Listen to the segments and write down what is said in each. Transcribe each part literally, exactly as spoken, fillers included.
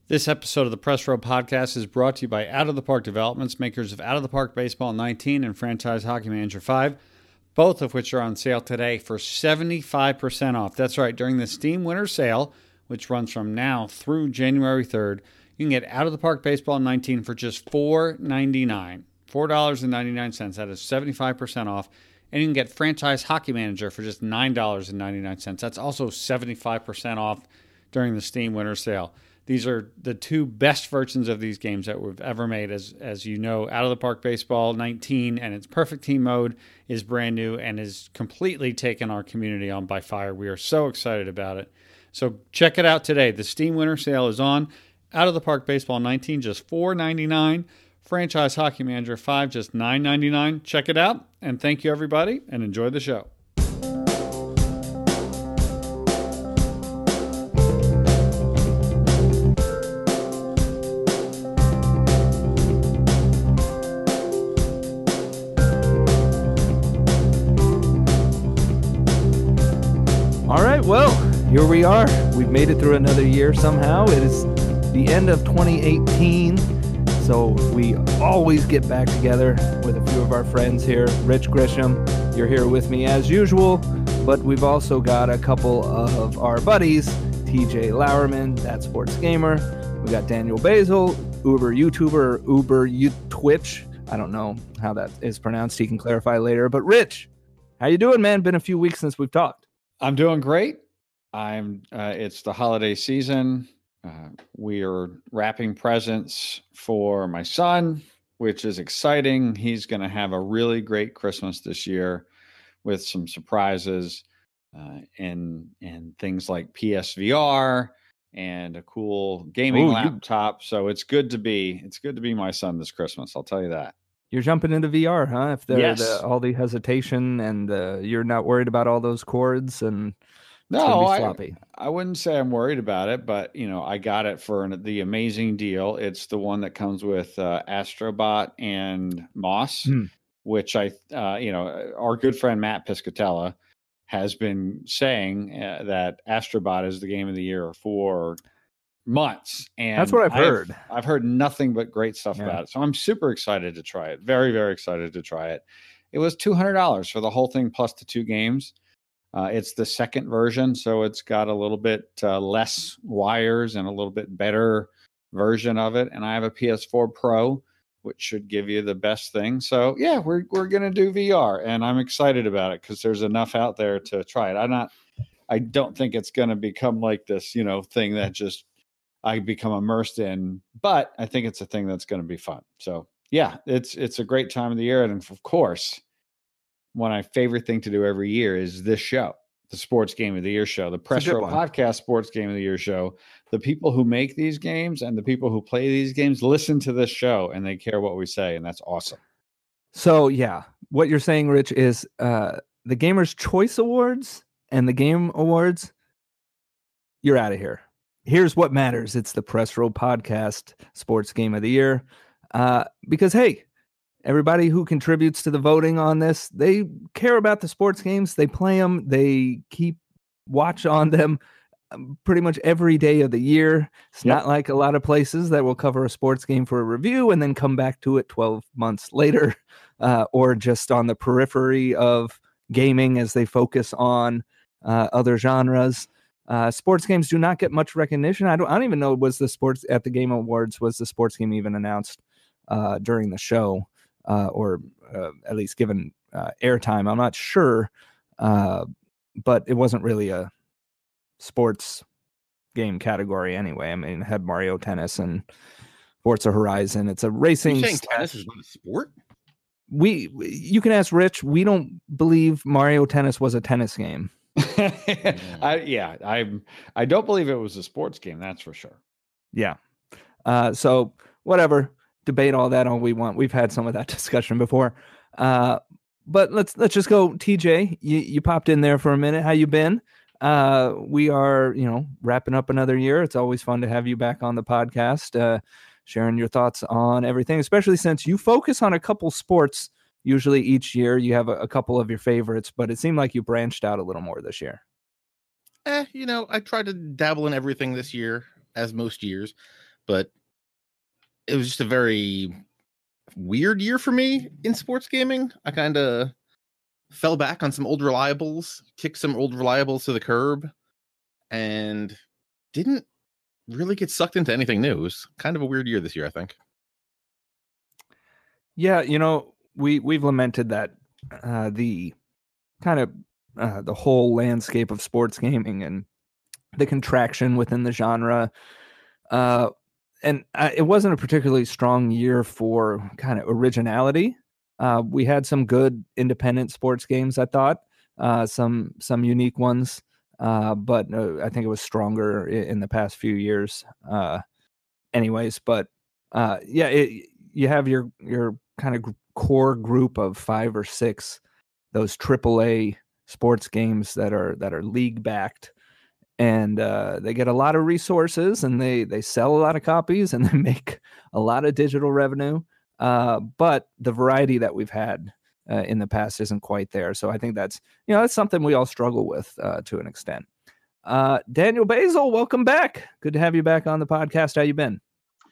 This episode of the Press Row Podcast is brought to you by Out of the Park Developments, makers of Out of the Park Baseball nineteen and Franchise Hockey Manager five, both of which are on sale today for seventy-five percent off. That's right, during the Steam Winter Sale, which runs from now through January third, you can get Out of the Park Baseball nineteen for just four dollars and ninety-nine cents. four dollars and ninety-nine cents. That is seventy-five percent off. And you can get Franchise Hockey Manager for just nine dollars and ninety-nine cents. That's also seventy-five percent off during the Steam Winter Sale. These are the two best versions of these games that we've ever made. As as you know, Out of the Park Baseball nineteen and its Perfect Team mode is brand new and is completely taken our community on by fire. We are so excited about it. So check it out today. The Steam Winter Sale is on. Out of the Park Baseball nineteen, just four dollars and ninety-nine cents. Franchise Hockey Manager five, just nine dollars and ninety-nine cents. Check it out. And thank you, everybody, and enjoy the show. All right, well, here we are. We've made it through another year somehow. It is the end of twenty eighteen, so we always get back together with a few of our friends here. Rich Grisham, you're here with me as usual, but we've also got a couple of our buddies, T J Lauerman, That Sports Gamer. We got Daniel Basil, Uber YouTuber, Uber U- Twitch. I don't know how that is pronounced. He can clarify later. But Rich, how you doing, man? Been a few weeks since we've talked. I'm doing great. I'm. Uh, it's the holiday season. Uh, we are wrapping presents for my son, which is exciting. He's going to have a really great Christmas this year with some surprises uh, and and things like P S V R and a cool gaming Ooh, laptop. You... So it's good to be. It's good to be my son this Christmas. I'll tell you that. You're jumping into V R, huh? If there's yes. the, all the hesitation and uh, you're not worried about all those cords and no, I, I wouldn't say I'm worried about it, but you know, I got it for an, the amazing deal. It's the one that comes with uh, Astrobot and Moss, hmm. which I, uh, you know, our good friend Matt Piscatella has been saying uh, that Astrobot is the game of the year for months, and that's what I've heard. I've, I've heard nothing but great stuff yeah. about it. So I'm super excited to try it. Very, very excited to try it. It was two hundred dollars for the whole thing plus the two games. Uh, it's the second version, so it's got a little bit uh, less wires and a little bit better version of it. And I have a P S four Pro, which should give you the best thing. So yeah, we're we're gonna do V R, and I'm excited about it because there's enough out there to try it. I'm not. I don't think it's gonna become like this, you know, thing that just I become immersed in, but I think it's a thing that's going to be fun. So yeah, it's it's a great time of the year, and of course, one of my favorite thing to do every year is this show, the Sports Game of the Year show, the Press Row Podcast Sports Game of the Year show. The people who make these games and the people who play these games listen to this show, and they care what we say, and that's awesome. So yeah, what you're saying, Rich, is uh, the Gamers' Choice Awards and the Game Awards. You're out of here. Here's what matters. It's the Press Row Podcast Sports Game of the Year. Uh, because, hey, everybody who contributes to the voting on this, they care about the sports games. They play them. They keep watch on them pretty much every day of the year. It's yep. not like a lot of places that will cover a sports game for a review and then come back to it twelve months later, uh, or just on the periphery of gaming as they focus on uh, other genres. Uh, sports games do not get much recognition. I don't. I don't even know was the sports at the Game Awards was the sports game even announced uh, during the show, uh, or uh, at least given uh, airtime. I'm not sure, uh, but it wasn't really a sports game category anyway. I mean, it had Mario Tennis and Forza Horizon. It's a racing. You're saying tennis is not a sport? We. You can ask Rich. We don't believe Mario Tennis was a tennis game. I, yeah, I I don't believe it was a sports game. That's for sure. Yeah. Uh, so whatever, debate all that all we want. We've had some of that discussion before. Uh, but let's let's just go. T J, you, you popped in there for a minute. How you been? Uh, we are, you know, wrapping up another year. It's always fun to have you back on the podcast, uh, sharing your thoughts on everything, especially since you focus on a couple sports. Usually each year you have a, a couple of your favorites, but it seemed like you branched out a little more this year. Eh, you know, I tried to dabble in everything this year, as most years. but it was just a very weird year for me in sports gaming. I kind of fell back on some old reliables, kicked some old reliables to the curb, and didn't really get sucked into anything new. It was kind of a weird year this year, I think. Yeah, you know, we we've lamented that uh, the kind of uh, the whole landscape of sports gaming and the contraction within the genre. Uh, and uh, it wasn't a particularly strong year for kind of originality. Uh, we had some good independent sports games, I thought, uh, some some unique ones, uh, but uh, I think it was stronger in, in the past few years. Uh, anyways, but uh, yeah, it, you have your your kind of core group of five or six, those triple A sports games that are that are league backed, and uh, they get a lot of resources, and they they sell a lot of copies, and they make a lot of digital revenue. Uh, but the variety that we've had uh, in the past isn't quite there. So I think that's, you know, that's something we all struggle with uh, to an extent. Uh, Daniel Basil, welcome back. Good to have you back on the podcast. How you been?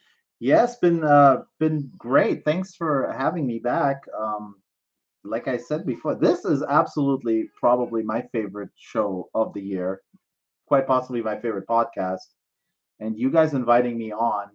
Yes, been uh, been great. Thanks for having me back. Um, like I said before, this is absolutely probably my favorite show of the year, quite possibly my favorite podcast. And you guys inviting me on,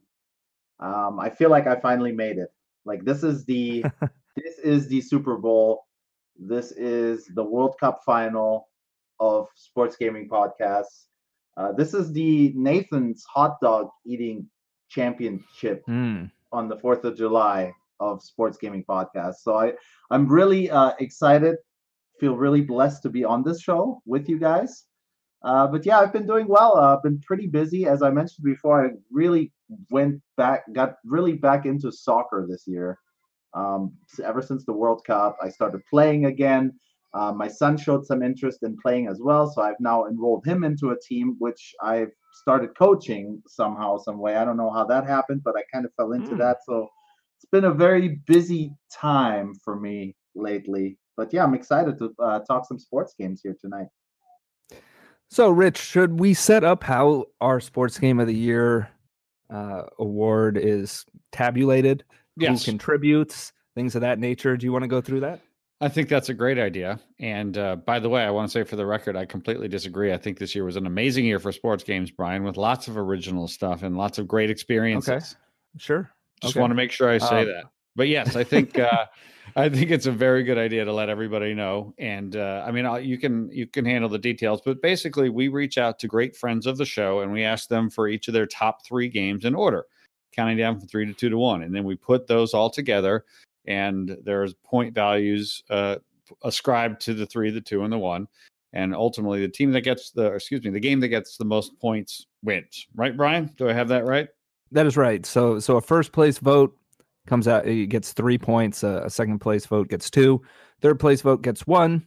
um, I feel like I finally made it. Like this is the this is the Super Bowl. This is the World Cup final of sports gaming podcasts. Uh, this is the Nathan's hot dog eating championship mm. on the fourth of July of sports gaming podcasts. So I I'm really uh, excited. Feel really blessed to be on this show with you guys. Uh, but yeah, I've been doing well. Uh, I've been pretty busy. As I mentioned before, I really went back, got really back into soccer this year. Um, ever since the World Cup, I started playing again. Uh, my son showed some interest in playing as well, so I've now enrolled him into a team, which I've started coaching somehow, some way. I don't know how that happened, but I kind of fell into mm. that. So it's been a very busy time for me lately. But yeah, I'm excited to uh, talk some sports games here tonight. So, Rich, should we set up how our Sports Game of the Year uh, award is tabulated? Yes. Who contributes? Things of that nature. Do you want to go through that? I think that's a great idea. And uh, by the way, I want to say for the record, I completely disagree. I think this year was an amazing year for sports games, Brian, with lots of original stuff and lots of great experiences. Okay, sure. Just okay. want to make sure I say um, that. But yes, I think uh, I think it's a very good idea to let everybody know. And uh, I mean, I'll, you can you can handle the details. But basically, we reach out to great friends of the show and we ask them for each of their top three games in order, counting down from three to two to one, and then we put those all together. And there's point values uh, ascribed to the three, the two, and the one. And ultimately, the team that gets the, excuse me, the game that gets the most points wins. Right, Brian? Do I have that right? That is right. So, so a first place vote comes out, it gets three points. A, a second place vote gets two. Third place vote gets one.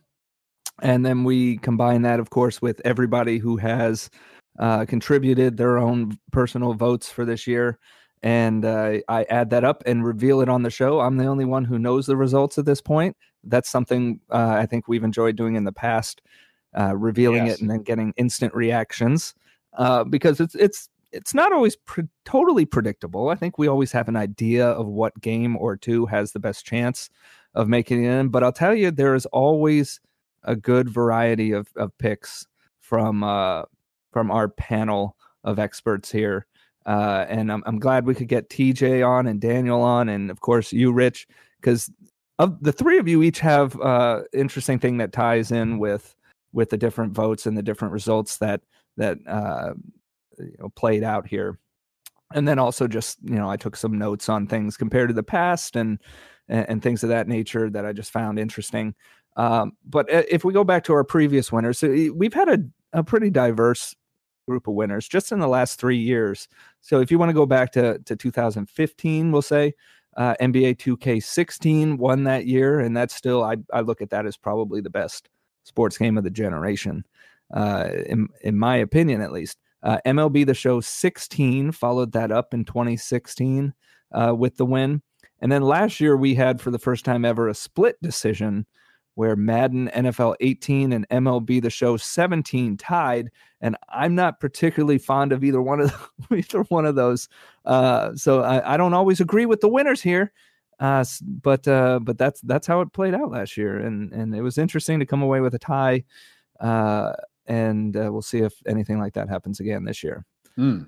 And then we combine that, of course, with everybody who has uh, contributed their own personal votes for this year. And uh, I add that up and reveal it on the show. I'm the only one who knows the results at this point. That's something uh, I think we've enjoyed doing in the past, uh, revealing yes. it and then getting instant reactions uh, because it's it's it's not always pre- totally predictable. I think we always have an idea of what game or two has the best chance of making it in. But I'll tell you, there is always a good variety of, of picks from uh, from our panel of experts here. Uh, and I'm I'm glad we could get T J on and Daniel on, and of course you, Rich, because of the three of you each have uh interesting thing that ties in with with the different votes and the different results that that uh you know, played out here. And then also just, you know, I took some notes on things compared to the past and and, and things of that nature that I just found interesting. Um, but if we go back to our previous winners, so we've had a, a pretty diverse group of winners just in the last three years. So if you want to go back to, to two thousand fifteen, we'll say uh, N B A two K sixteen won that year. And that's still, I, I look at that as probably the best sports game of the generation, uh, in, in my opinion, at least. Uh, M L B The Show sixteen followed that up in twenty sixteen uh, with the win. And then last year we had, for the first time ever, a split decision where Madden N F L eighteen and M L B The Show seventeen tied, and I'm not particularly fond of either one of either one of those. Uh, so I, I don't always agree with the winners here, uh, but uh, but that's that's how it played out last year, and and it was interesting to come away with a tie, uh, and uh, we'll see if anything like that happens again this year. Mm.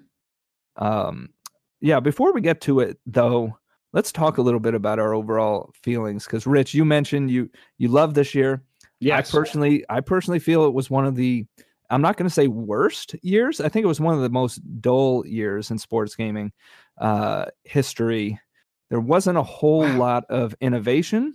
Um, yeah. Before we get to it, though, let's talk a little bit about our overall feelings. Because Rich, you mentioned you you love this year. Yes. I personally, I personally feel it was one of the, I'm not going to say worst years. I think it was one of the most dull years in sports gaming uh, history. There wasn't a whole wow. lot of innovation.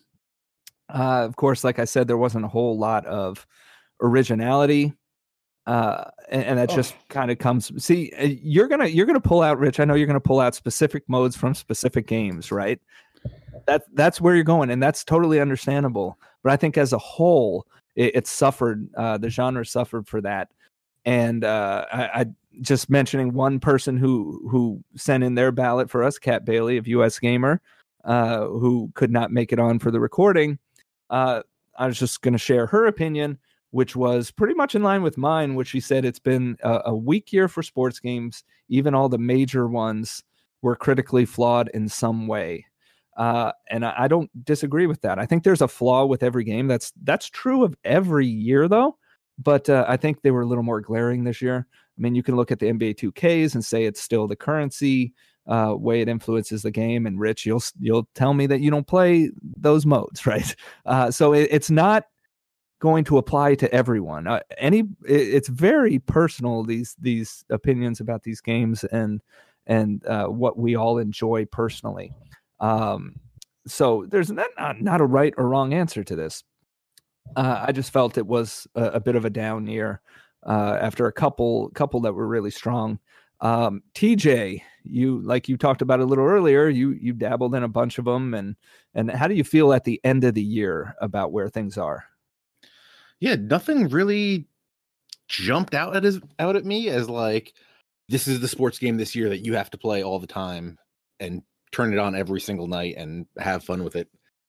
Uh, of course, like I said, there wasn't a whole lot of originality. Uh, and, and that oh. just kind of comes. See, you're gonna you're gonna pull out, Rich. I know you're gonna pull out specific modes from specific games, right? That that's where you're going, and that's totally understandable. But I think as a whole, it, it suffered. Uh, the genre suffered for that. And uh, I, I just mentioning one person who who sent in their ballot for us, Kat Bailey of U S Gamer, uh, who could not make it on for the recording. Uh, I was just going to share her opinion, which was pretty much in line with mine, which she said it's been a, a weak year for sports games. Even all the major ones were critically flawed in some way. Uh, and I, I don't disagree with that. I think there's a flaw with every game. That's that's true of every year, though. But uh, I think they were a little more glaring this year. I mean, you can look at the N B A two Ks and say it's still the currency uh, way it influences the game. And Rich, you'll you'll tell me that you don't play those modes, right? Uh, so it, it's not going to apply to everyone. Uh, any, it, it's very personal, these these opinions about these games and and uh, what we all enjoy personally. Um, so there's not, not not a right or wrong answer to this. Uh, I just felt it was a, a bit of a down year uh, after a couple couple that were really strong. Um, T J, you like you talked about a little earlier. You you dabbled in a bunch of them, and and how do you feel at the end of the year about where things are? Yeah, nothing really jumped out at his, out at me as like, this is the sports game this year that you have to play all the time and turn it on every single night and have fun with it.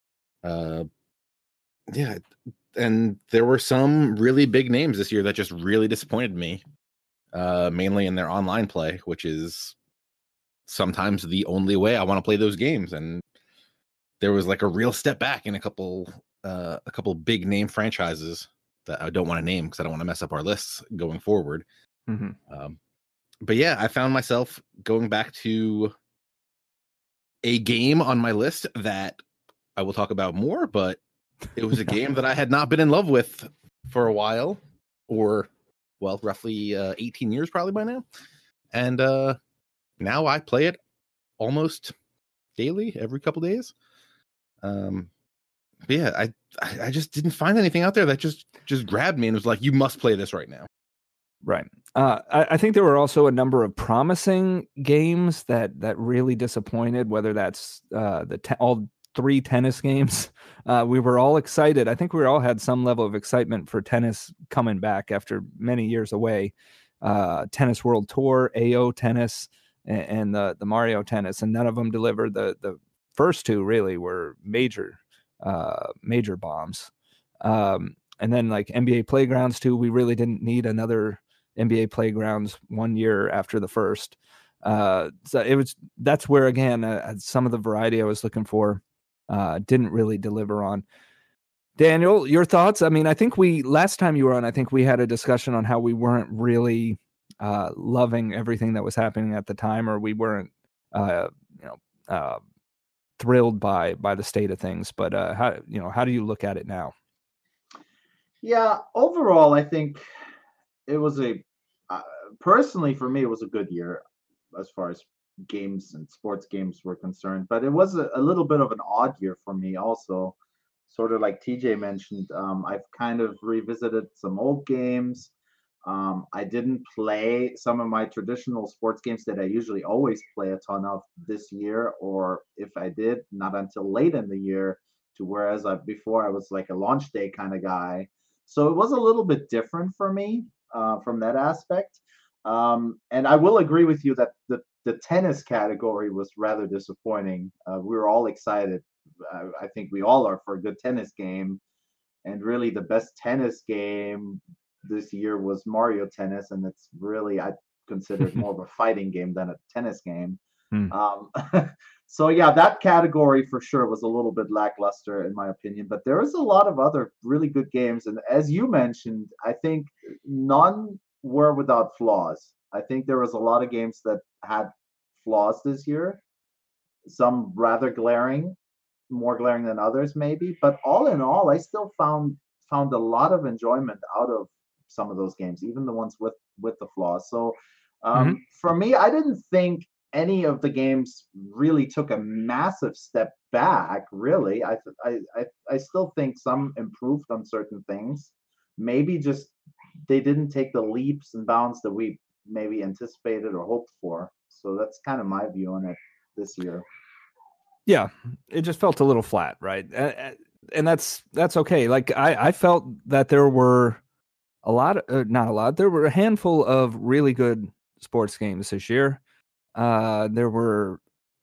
Uh, yeah, and there were some really big names this year that just really disappointed me, uh, mainly in their online play, which is sometimes the only way I want to play those games. And there was like a real step back in a couple, uh, a couple big name franchises that I don't want to name because I don't want to mess up our lists going forward. Mm-hmm. Um, but yeah, I found myself going back to a game on my list that I will talk about more, but it was a game that I had not been in love with for a while, or well, roughly uh, eighteen years probably by now. And uh, now I play it almost daily, every couple days. Um, but yeah, I I just didn't find anything out there that just just grabbed me and was like, you must play this right now. Right. Uh, I, I think there were also a number of promising games that that really disappointed, whether that's uh, the te- all three tennis games. Uh, we were all excited. I think we all had some level of excitement for tennis coming back after many years away. Uh, Tennis World Tour, A O Tennis, and, and the, the Mario Tennis, and none of them delivered. The, the first two really were major uh, major bombs. Um, and then like N B A Playgrounds too, we really didn't need another N B A Playgrounds one year after the first. Uh, so it was, that's where, again, uh, some of the variety I was looking for uh, didn't really deliver on. Daniel, your thoughts? I mean, I think we, last time you were on, I think we had a discussion on how we weren't really uh, loving everything that was happening at the time, or we weren't, uh, you know, uh, thrilled by, by the state of things. But uh, how, you know, how do you look at it now? Yeah, overall, I think it was a, uh, personally for me, it was a good year as far as games and sports games were concerned. But it was a, a little bit of an odd year for me also. Sort of like T J mentioned, um, I've kind of revisited some old games. Um, I didn't play some of my traditional sports games that I usually always play a ton of this year, or if I did, not until late in the year, to whereas I, before I was like a launch day kind of guy. So it was a little bit different for me uh, from that aspect. Um, and I will agree with you that the, the tennis category was rather disappointing. Uh, we were all excited. I, I think we all are for a good tennis game. And really, the best tennis game this year was Mario Tennis, and it's really, I consider it more of a fighting game than a tennis game. Hmm. Um, so yeah, that category for sure was a little bit lackluster in my opinion, but there is a lot of other really good games. And as you mentioned, I think none were without flaws. I think there was a lot of games that had flaws this year, some rather glaring, more glaring than others maybe, but all in all, I still found found a lot of enjoyment out of some of those games, even the ones with with the flaws. So um, Mhm. for me, I didn't think any of the games really took a massive step back. Really, I I I, I still think some improved on certain things. Maybe just they didn't take the leaps and bounds that we maybe anticipated or hoped for. So that's kind of my view on it this year. Yeah, it just felt a little flat, right? And, and that's that's okay. Like I, I felt that there were a lot, of, uh, not a lot. There were a handful of really good sports games this year. Uh, there were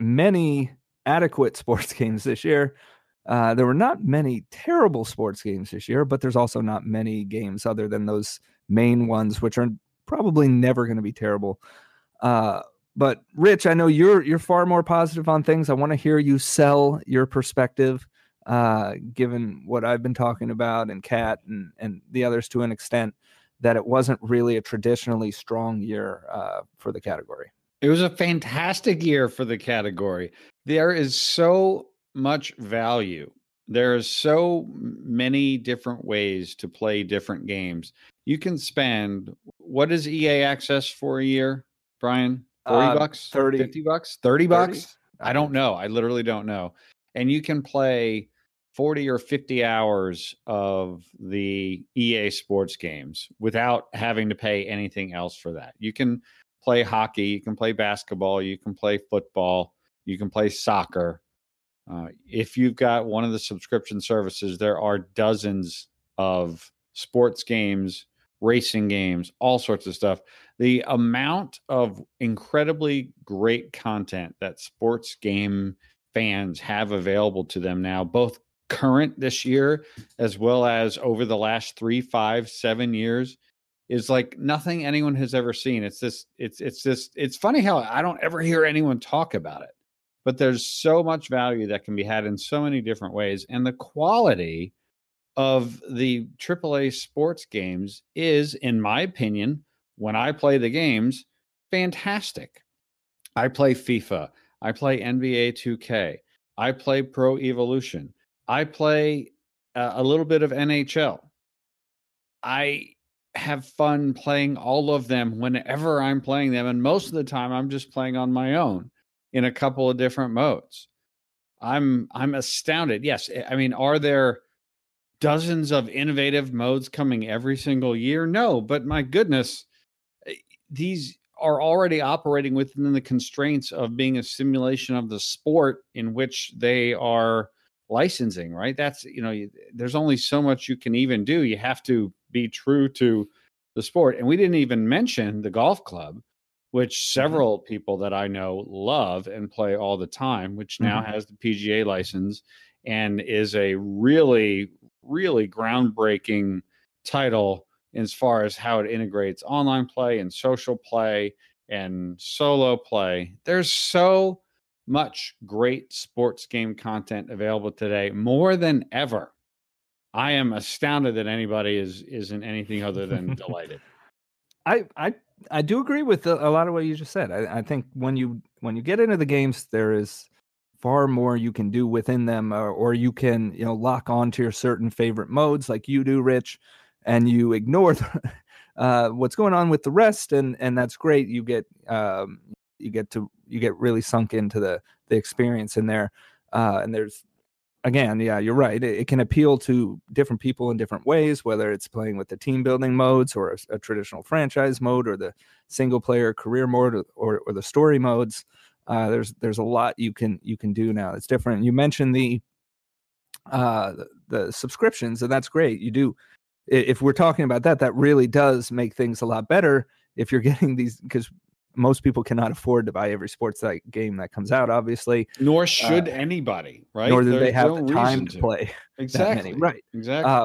many adequate sports games this year. Uh, there were not many terrible sports games this year, but there's also not many games other than those main ones, which are probably never going to be terrible. Uh, but Rich, I know you're you're far more positive on things. I want to hear you sell your perspective, uh, given what I've been talking about and Kat and and the others to an extent, that it wasn't really a traditionally strong year uh, for the category. It was a fantastic year for the category. There is so much value. There are so many different ways to play different games. You can spend, what is E A access for a year, Brian? forty Uh, bucks? thirty. fifty bucks? thirty thirty? bucks? I don't know. I literally don't know. And you can play forty or fifty hours of the E A sports games without having to pay anything else for that. You can play hockey, you can play basketball, you can play football, you can play soccer. Uh, if you've got one of the subscription services, there are dozens of sports games, racing games, all sorts of stuff. The amount of incredibly great content that sports game fans have available to them now, both current this year as well as over the last three, five, seven years, is like nothing anyone has ever seen. It's this, it's, it's this, it's funny how I don't ever hear anyone talk about it, but there's so much value that can be had in so many different ways. And the quality of the triple A sports games is, in my opinion, when I play the games, fantastic. I play FIFA. I play N B A two K. I play Pro Evolution. I play uh, a little bit of N H L. I have fun playing all of them whenever I'm playing them. And most of the time I'm just playing on my own in a couple of different modes. I'm I'm astounded. Yes, I mean, are there dozens of innovative modes coming every single year? No, but my goodness, these are already operating within the constraints of being a simulation of the sport in which they are licensing, right? That's, you know, there's only so much you can even do. You have to be true to the sport. And we didn't even mention the golf club, which several mm-hmm. people that I know love and play all the time, which now mm-hmm. has the P G A license and is a really, really groundbreaking title as far as how it integrates online play and social play and solo play. There's so much great sports game content available today, more than ever. I am astounded that anybody is isn't anything other than delighted. I I I do agree with a, a lot of what you just said. I, I think when you when you get into the games, there is far more you can do within them, or, or you can, you know, lock on to your certain favorite modes like you do, Rich, and you ignore the, uh, what's going on with the rest, and and that's great. You get um, you get to you get really sunk into the the experience in there, uh, and there's again, yeah, you're right. It, it can appeal to different people in different ways, whether it's playing with the team building modes or a, a traditional franchise mode or the single player career mode or, or, or the story modes. Uh, there's there's a lot you can you can do now. It's different. You mentioned the uh, the, the subscriptions, and that's great. You do. If we're talking about that, that really does make things a lot better. If you're getting these, because most people cannot afford to buy every sports that game that comes out, obviously. Nor should uh, anybody, right? Nor do There's they have no the time to, to play. Exactly. That many. Right. Exactly. Um,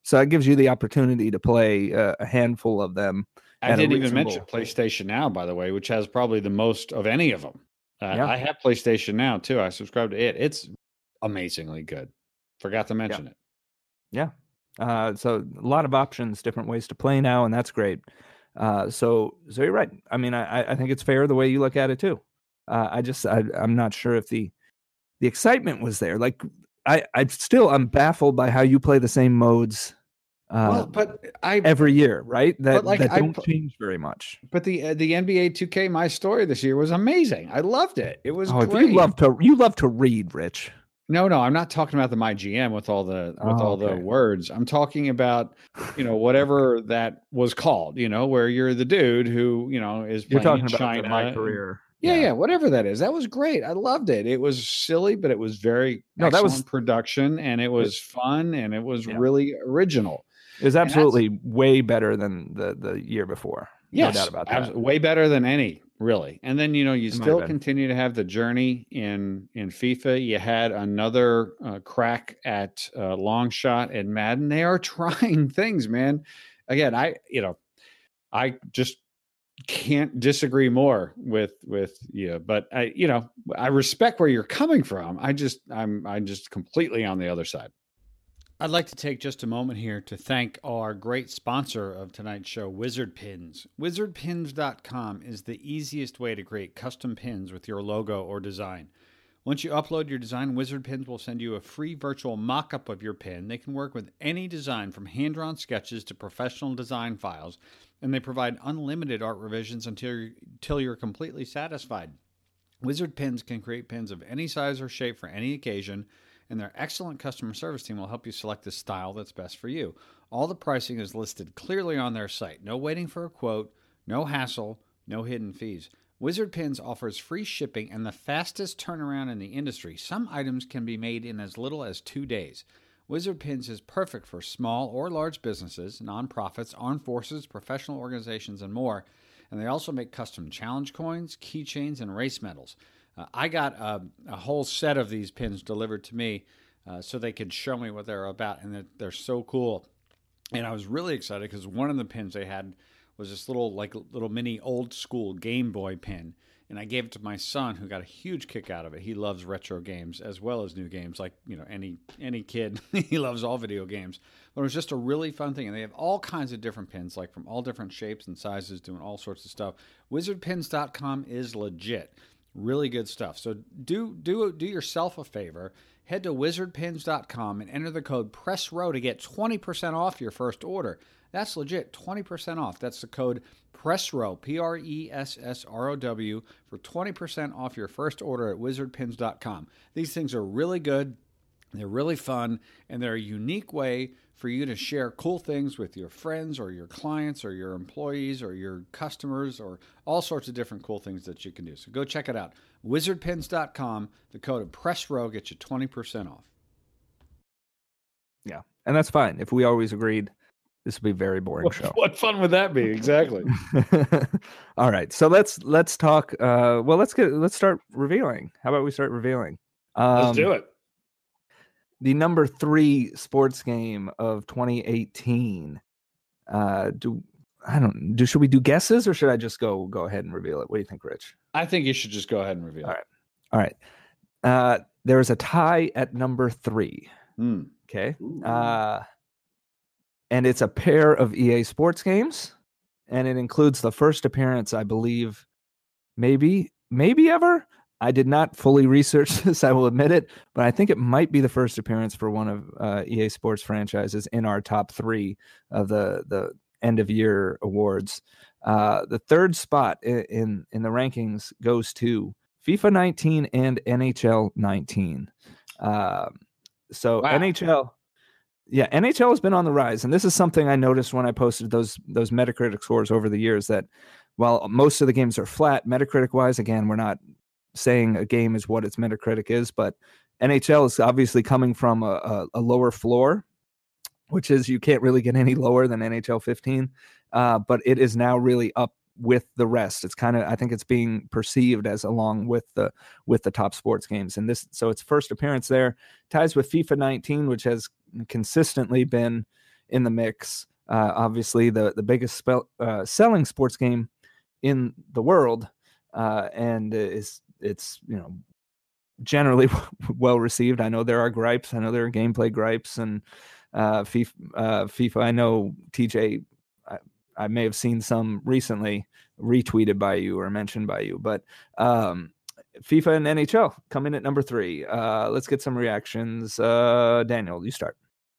So that gives you the opportunity to play uh, a handful of them. I didn't even mention PlayStation Now, by the way, which has probably the most of any of them. Uh, Yeah. I have PlayStation Now too. I subscribe to it. It's amazingly good. Forgot to mention it. Yeah. Uh, so a lot of options, different ways to play now, and that's great. Uh, so, so you're right. I mean, I, I think it's fair the way you look at it too. Uh, I just, I, I'm not sure if the, the excitement was there. Like, I, I still, I'm baffled by how you play the same modes. Uh, Well, but I every year, right? That, But, like, that I don't pl- change very much. but the uh, the N B A two K My Story this year was amazing. I loved it. It was Oh, if great. you love to, you love to read, Rich. No, no, I'm not talking about the My G M with all the with Oh, all the okay. words. I'm talking about, you know, whatever that was called, you know, where you're the dude who, you know, is You're playing talking in about China. the My and- Career. Yeah, yeah, whatever that is. That was great. I loved it. It was silly, but it was very No, that excellent was- production, and it was fun, and it was Yeah. really original. It was that's- absolutely way better than the, the year before. Yes, no doubt about that. abs- way better than any, really. And then, you know, you In my still opinion. continue to have the journey in in FIFA. You had another uh, crack at uh, long shot in Madden. They are trying things, man. Again, I you know, I just can't disagree more with with you. But I, you know, I respect where you're coming from. I just I'm I'm just completely on the other side. I'd like to take just a moment here to thank our great sponsor of tonight's show, Wizard Pins. wizard pins dot com is the easiest way to create custom pins with your logo or design. Once you upload your design, Wizard Pins will send you a free virtual mock-up of your pin. They can work with any design from hand-drawn sketches to professional design files, and they provide unlimited art revisions until you're, until you're completely satisfied. Wizard Pins can create pins of any size or shape for any occasion, and their excellent customer service team will help you select the style that's best for you. All the pricing is listed clearly on their site. No waiting for a quote, no hassle, no hidden fees. Wizard Pins offers free shipping and the fastest turnaround in the industry. Some items can be made in as little as two days. Wizard Pins is perfect for small or large businesses, nonprofits, armed forces, professional organizations, and more. And they also make custom challenge coins, keychains, and race medals. Uh, I got a, a whole set of these pins delivered to me uh, so they could show me what they're about, and they're, they're so cool. And I was really excited because one of the pins they had was this little, like, little mini old school Game Boy pin, and I gave it to my son, who got a huge kick out of it. He loves retro games as well as new games, like, you know, any any kid. He loves all video games. But it was just a really fun thing, and they have all kinds of different pins, like from all different shapes and sizes, doing all sorts of stuff. wizard pins dot com is legit. Really good stuff. So do do do yourself a favor. Head to wizard pins dot com and enter the code PRESSROW to get twenty percent off your first order. That's legit, twenty percent off. That's the code PRESSROW, P R E S S R O W, for twenty percent off your first order at wizard pins dot com. These things are really good. They're really fun, and they're a unique way for you to share cool things with your friends or your clients or your employees or your customers, or all sorts of different cool things that you can do. So go check it out. wizard pins dot com. The code of PRESSROW gets you twenty percent off. Yeah, and that's fine. If we always agreed, this would be a very boring What, show. what fun would that be? Exactly. All right, so let's let's talk. Uh, well, let's get let's start revealing. How about we start revealing? Um, Let's do it. The number three sports game of twenty eighteen. Uh, do I don't do? Should we do guesses or should I just go go ahead and reveal it? What do you think, Rich? I think you should just go ahead and reveal All it. right. All right. Uh, there is a tie at number three. Hmm. Okay. Ooh. Uh, and it's a pair of E A sports games, and it includes the first appearance, I believe, maybe, maybe ever. I did not fully research this, I will admit it, but I think it might be the first appearance for one of uh, E A Sports franchises in our top three of the the end of year awards. Uh, the third spot in, in in the rankings goes to FIFA nineteen and N H L nineteen. Uh, so Wow. N H L, yeah, N H L has been on the rise, and this is something I noticed when I posted those those Metacritic scores over the years. That while most of the games are flat, Metacritic wise, again, we're not saying a game is what its Metacritic is, but N H L is obviously coming from a, a, a lower floor, which is you can't really get any lower than N H L fifteen, uh, but it is now really up with the rest. It's kind of, I think it's being perceived as along with the with the top sports games, and this so its first appearance there ties with FIFA nineteen, which has consistently been, in the mix. Uh, obviously, the the biggest spell, uh, selling sports game in the world, uh, and is it's you know generally well received. I know there are gripes. I know there are gameplay gripes, and uh, FIFA. Uh, FIFA. I know T J. I, I may have seen some recently retweeted by you or mentioned by you, but um, FIFA and N H L come in at number three. Uh, let's get some reactions. Uh, Daniel, you start.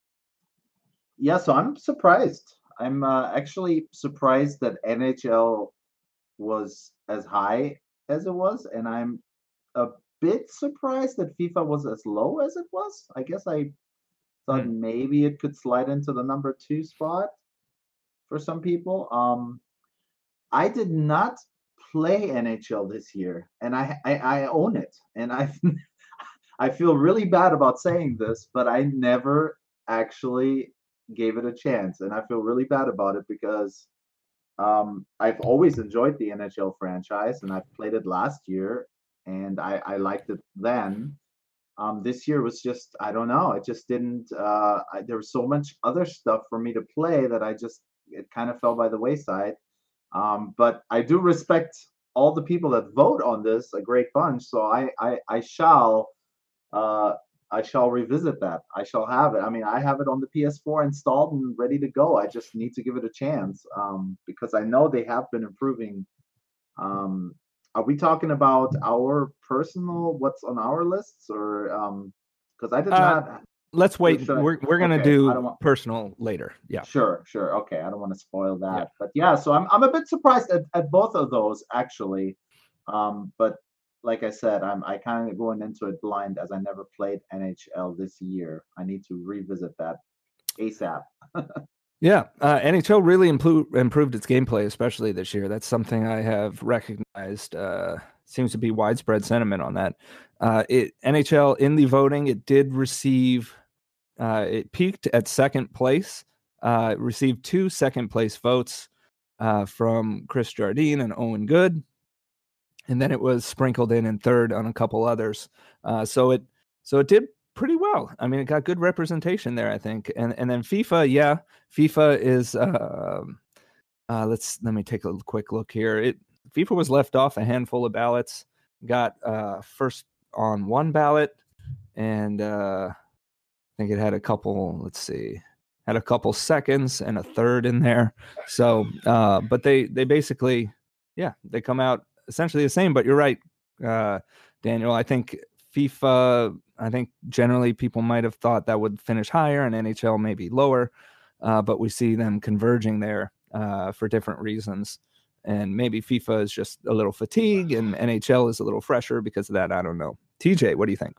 Yeah, so I'm surprised. I'm uh, actually surprised that N H L was as high as it was, and I'm a bit surprised that FIFA was as low as it was. I guess I thought hmm. maybe it could slide into the number two spot for some people. Um, I did not play N H L this year, and I I, I own it, and I I feel really bad about saying this, but I never actually gave it a chance, and I feel really bad about it because um, I've always enjoyed the N H L franchise, and I've played it last year, and I, I liked it then. Um, this year was just, I don't know, it just didn't, uh, I, there was so much other stuff for me to play that I just, it kind of fell by the wayside. Um, but I do respect all the people that vote on this a great bunch, so I, I, I shall, uh, I shall revisit that. I shall have it. I mean, I have it on the P S four installed and ready to go. I just need to give it a chance um, because I know they have been improving. Um, are we talking about our personal, what's on our lists, or because um, I did uh, not? Let's wait. I, we're we're gonna okay, do want, personal later. Yeah. Sure, sure. Okay, I don't want to spoil that, yeah. But yeah. So I'm I'm a bit surprised at, at both of those actually, um, but. Like I said, I'm I kind of going into it blind as I never played N H L this year. I need to revisit that ASAP. Yeah, uh, N H L really improved improved its gameplay, especially this year. That's something I have recognized. Uh, seems to be widespread sentiment on that. Uh, it N H L in the voting, it did receive. Uh, it peaked at second place. Uh, it received two second place votes uh, from Chris Jardine and Owen Good. And then it was sprinkled in in third on a couple others. Uh, so it so it did pretty well. I mean, it got good representation there, I think. And and then FIFA, yeah, FIFA is. Uh, uh, let's let me take a quick look here. It FIFA was left off a handful of ballots. Got uh, first on one ballot, and uh, I think it had a couple. Let's see, had a couple seconds and a third in there. So, uh, but they they basically, yeah, they come out essentially the same, but you're right, uh, Daniel. I think FIFA, I think generally people might have thought that would finish higher and N H L maybe lower, uh, but we see them converging there uh, for different reasons. And maybe FIFA is just a little fatigue and N H L is a little fresher because of that. I don't know. T J, what do you think?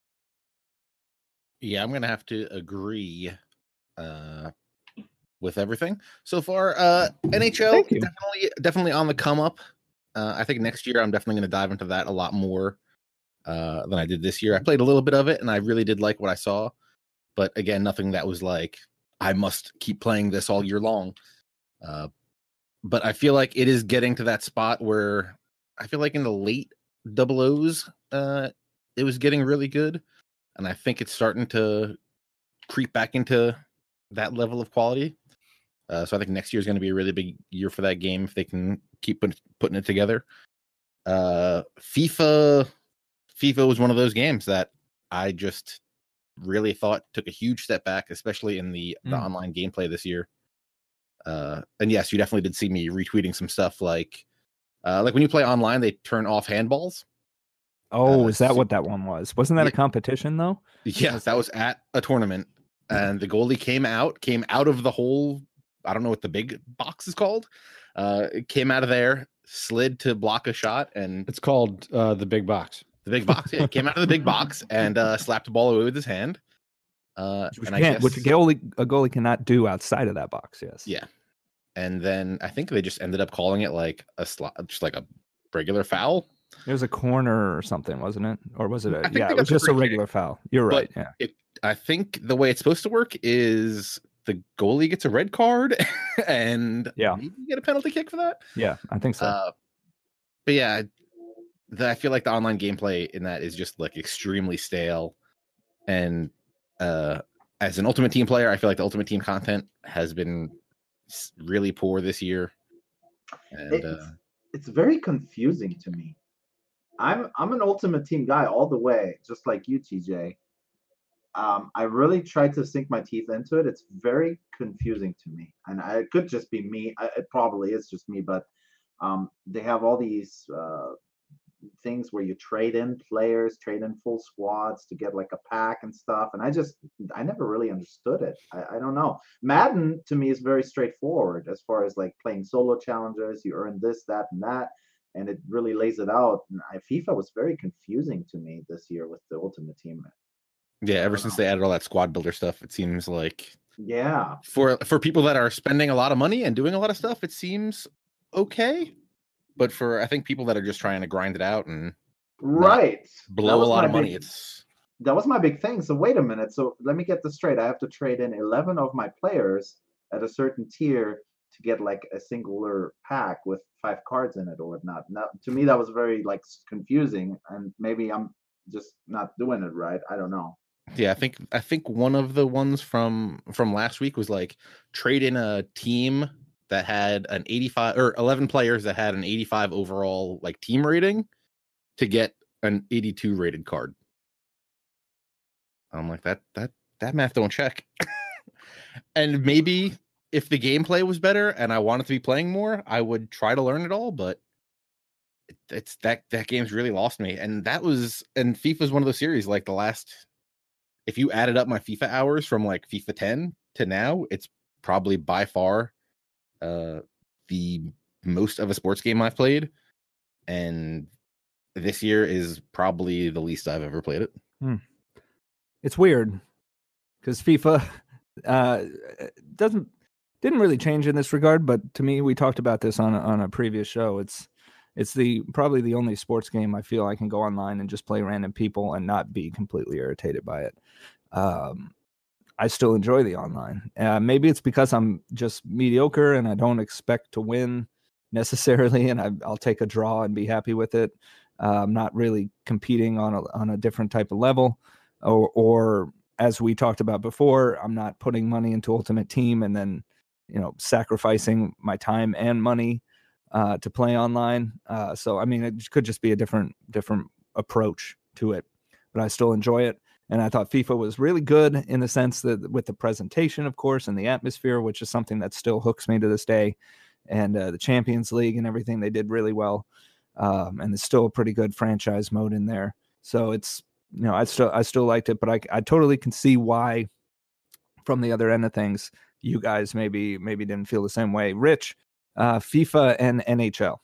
Yeah, I'm going to have to agree uh, with everything so far. Uh, N H L definitely, definitely on the come up. Uh, I think next year I'm definitely going to dive into that a lot more uh, than I did this year. I played a little bit of it, and I really did like what I saw. But again, nothing that was like, I must keep playing this all year long. Uh, but I feel like it is getting to that spot where I feel like in the late double O's, uh, it was getting really good. And I think it's starting to creep back into that level of quality. Uh, so I think next year is going to be a really big year for that game if they can keep put, putting it together. Uh, FIFA, FIFA was one of those games that I just really thought took a huge step back, especially in the, the mm. online gameplay this year. Uh, and yes, you definitely did see me retweeting some stuff like, uh, like when you play online, they turn off handballs. Oh, uh, is that so, what that one was? Wasn't that yeah. a competition though? Yes, that was at a tournament, and the goalie came out, came out of the whole. I don't know what the big box is called. Uh, it came out of there, slid to block a shot, and it's called uh, the big box. The big box. Yeah, it came out of the big box and uh, slapped the ball away with his hand. Uh, which and can't, I guess, which a goalie a goalie cannot do outside of that box. Yes. Yeah, and then I think they just ended up calling it like a slot, just like a regular foul. It was a corner or something, wasn't it? Or was it a yeah? It was just a regular kick. foul. You're right. But yeah. It, I think the way it's supposed to work is the goalie gets a red card and yeah, maybe you get a penalty kick for that. Yeah, I think so. Uh, but yeah, the, I feel like the online gameplay in that is just like extremely stale, and uh, as an Ultimate Team player, I feel like the Ultimate Team content has been really poor this year. And it's, uh, it's very confusing to me. I'm I'm an Ultimate Team guy all the way, just like you, T J. Um, I really tried to sink my teeth into it. It's very confusing to me, and I, it could just be me. I, it probably is just me, but um, they have all these uh, things where you trade in players, trade in full squads to get like a pack and stuff. And I just, I never really understood it. I, I don't know. Madden to me is very straightforward as far as like playing solo challenges. You earn this, that, and that, and it really lays it out. And I, FIFA was very confusing to me this year with the Ultimate Team. Yeah, ever since know. they added all that squad builder stuff, it seems like yeah, for for people that are spending a lot of money and doing a lot of stuff, it seems okay. But for I think people that are just trying to grind it out and right blow a lot of money, big, it's that was my big thing. So wait a minute. So let me get this straight. I have to trade in eleven of my players at a certain tier to get like a singular pack with five cards in it or whatnot. Now, to me, that was very like confusing, and maybe I'm just not doing it right. I don't know. Yeah, I think I think one of the ones from from last week was like trade in a team that had an eighty-five or eleven players that had an eighty-five overall like team rating to get an eighty-two rated card. I'm like that that that math don't check. And maybe if the gameplay was better and I wanted to be playing more, I would try to learn it all, but it, it's that that game's really lost me. And that was and FIFA is one of those series like the last if you added up my FIFA hours from like FIFA ten to now, it's probably by far uh, the most of a sports game I've played. And this year is probably the least I've ever played it. Hmm. It's weird because FIFA uh, doesn't didn't really change in this regard. But to me, we talked about this on a, on a previous show. It's It's the probably the only sports game I feel I can go online and just play random people and not be completely irritated by it. Um, I still enjoy the online. Uh, maybe it's because I'm just mediocre and I don't expect to win necessarily, and I, I'll take a draw and be happy with it. Uh, I'm not really competing on a on a different type of level, or or as we talked about before, I'm not putting money into Ultimate Team and then you know sacrificing my time and money Uh, to play online. Uh, so, I mean, it could just be a different, different approach to it, but I still enjoy it. And I thought FIFA was really good in the sense that with the presentation, of course, and the atmosphere, which is something that still hooks me to this day, and uh, the Champions League and everything, they did really well. Um, and there's still a pretty good franchise mode in there. So it's, you know, I still, I still liked it, but I, I totally can see why from the other end of things, you guys maybe, maybe didn't feel the same way. Rich, Uh, FIFA and N H L.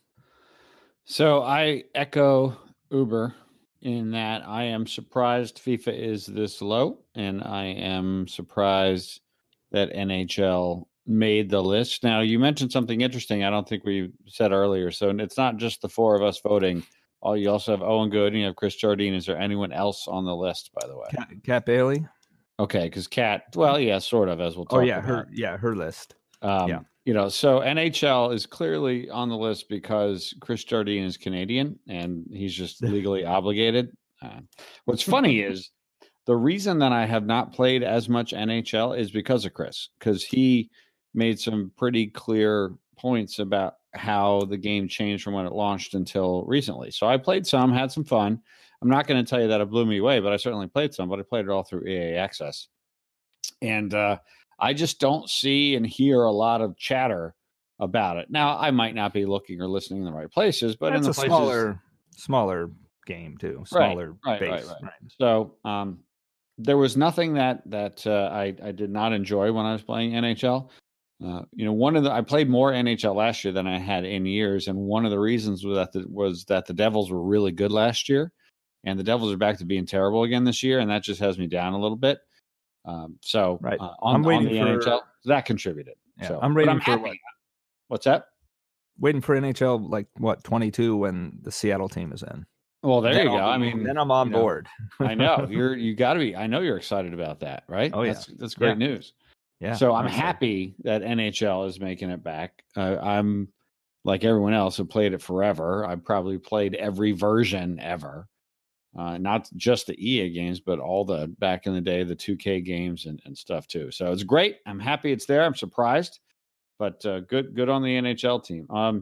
So I echo Uber in that I am surprised FIFA is this low, and I am surprised that N H L made the list. Now, you mentioned something interesting I don't think we said earlier. So it's not just the four of us voting. Oh, you also have Owen Good and you have Chris Jardine. Is there anyone else on the list, by the way? Kat, Kat Bailey. Okay, because Kat, well, yeah, sort of, as we'll talk Oh, yeah, about. her, yeah, her list. Um, yeah. You know, so N H L is clearly on the list because Chris Jardine is Canadian and he's just legally obligated. Uh, what's funny is the reason that I have not played as much N H L is because of Chris, because he made some pretty clear points about how the game changed from when it launched until recently. So I played some, had some fun. I'm not going to tell you that it blew me away, but I certainly played some, but I played it all through E A Access. And, uh, I just don't see and hear a lot of chatter about it. Now, I might not be looking or listening in the right places, but That's in the a places, smaller, smaller game too, smaller right, right, base. right, right. Right. So, um, there was nothing that that uh, I I did not enjoy when I was playing N H L. Uh, you know, one of the I played more N H L last year than I had in years, and one of the reasons was that the, was that the Devils were really good last year, and the Devils are back to being terrible again this year, and that just has me down a little bit. Um, so right. uh, on, I'm waiting on the for, N H L, that contributed. Yeah, so I'm waiting I'm for happy. what, What's that? Waiting for N H L like what twenty-two when the Seattle team is in. Well, there then you go. I'll, I mean, then I'm on you know, board. I know you're. You got to be. I know you're excited about that, right? Oh yeah, that's, that's great yeah. news. Yeah. So I'm I'm happy that N H L is making it back. Uh, I'm like everyone else who played it forever. I probably played every version ever. Uh, not just the E A games, but all the back in the day, the two K games and, and stuff too. So it's great. I'm happy it's there. I'm surprised, but uh, good good on the N H L team. Um,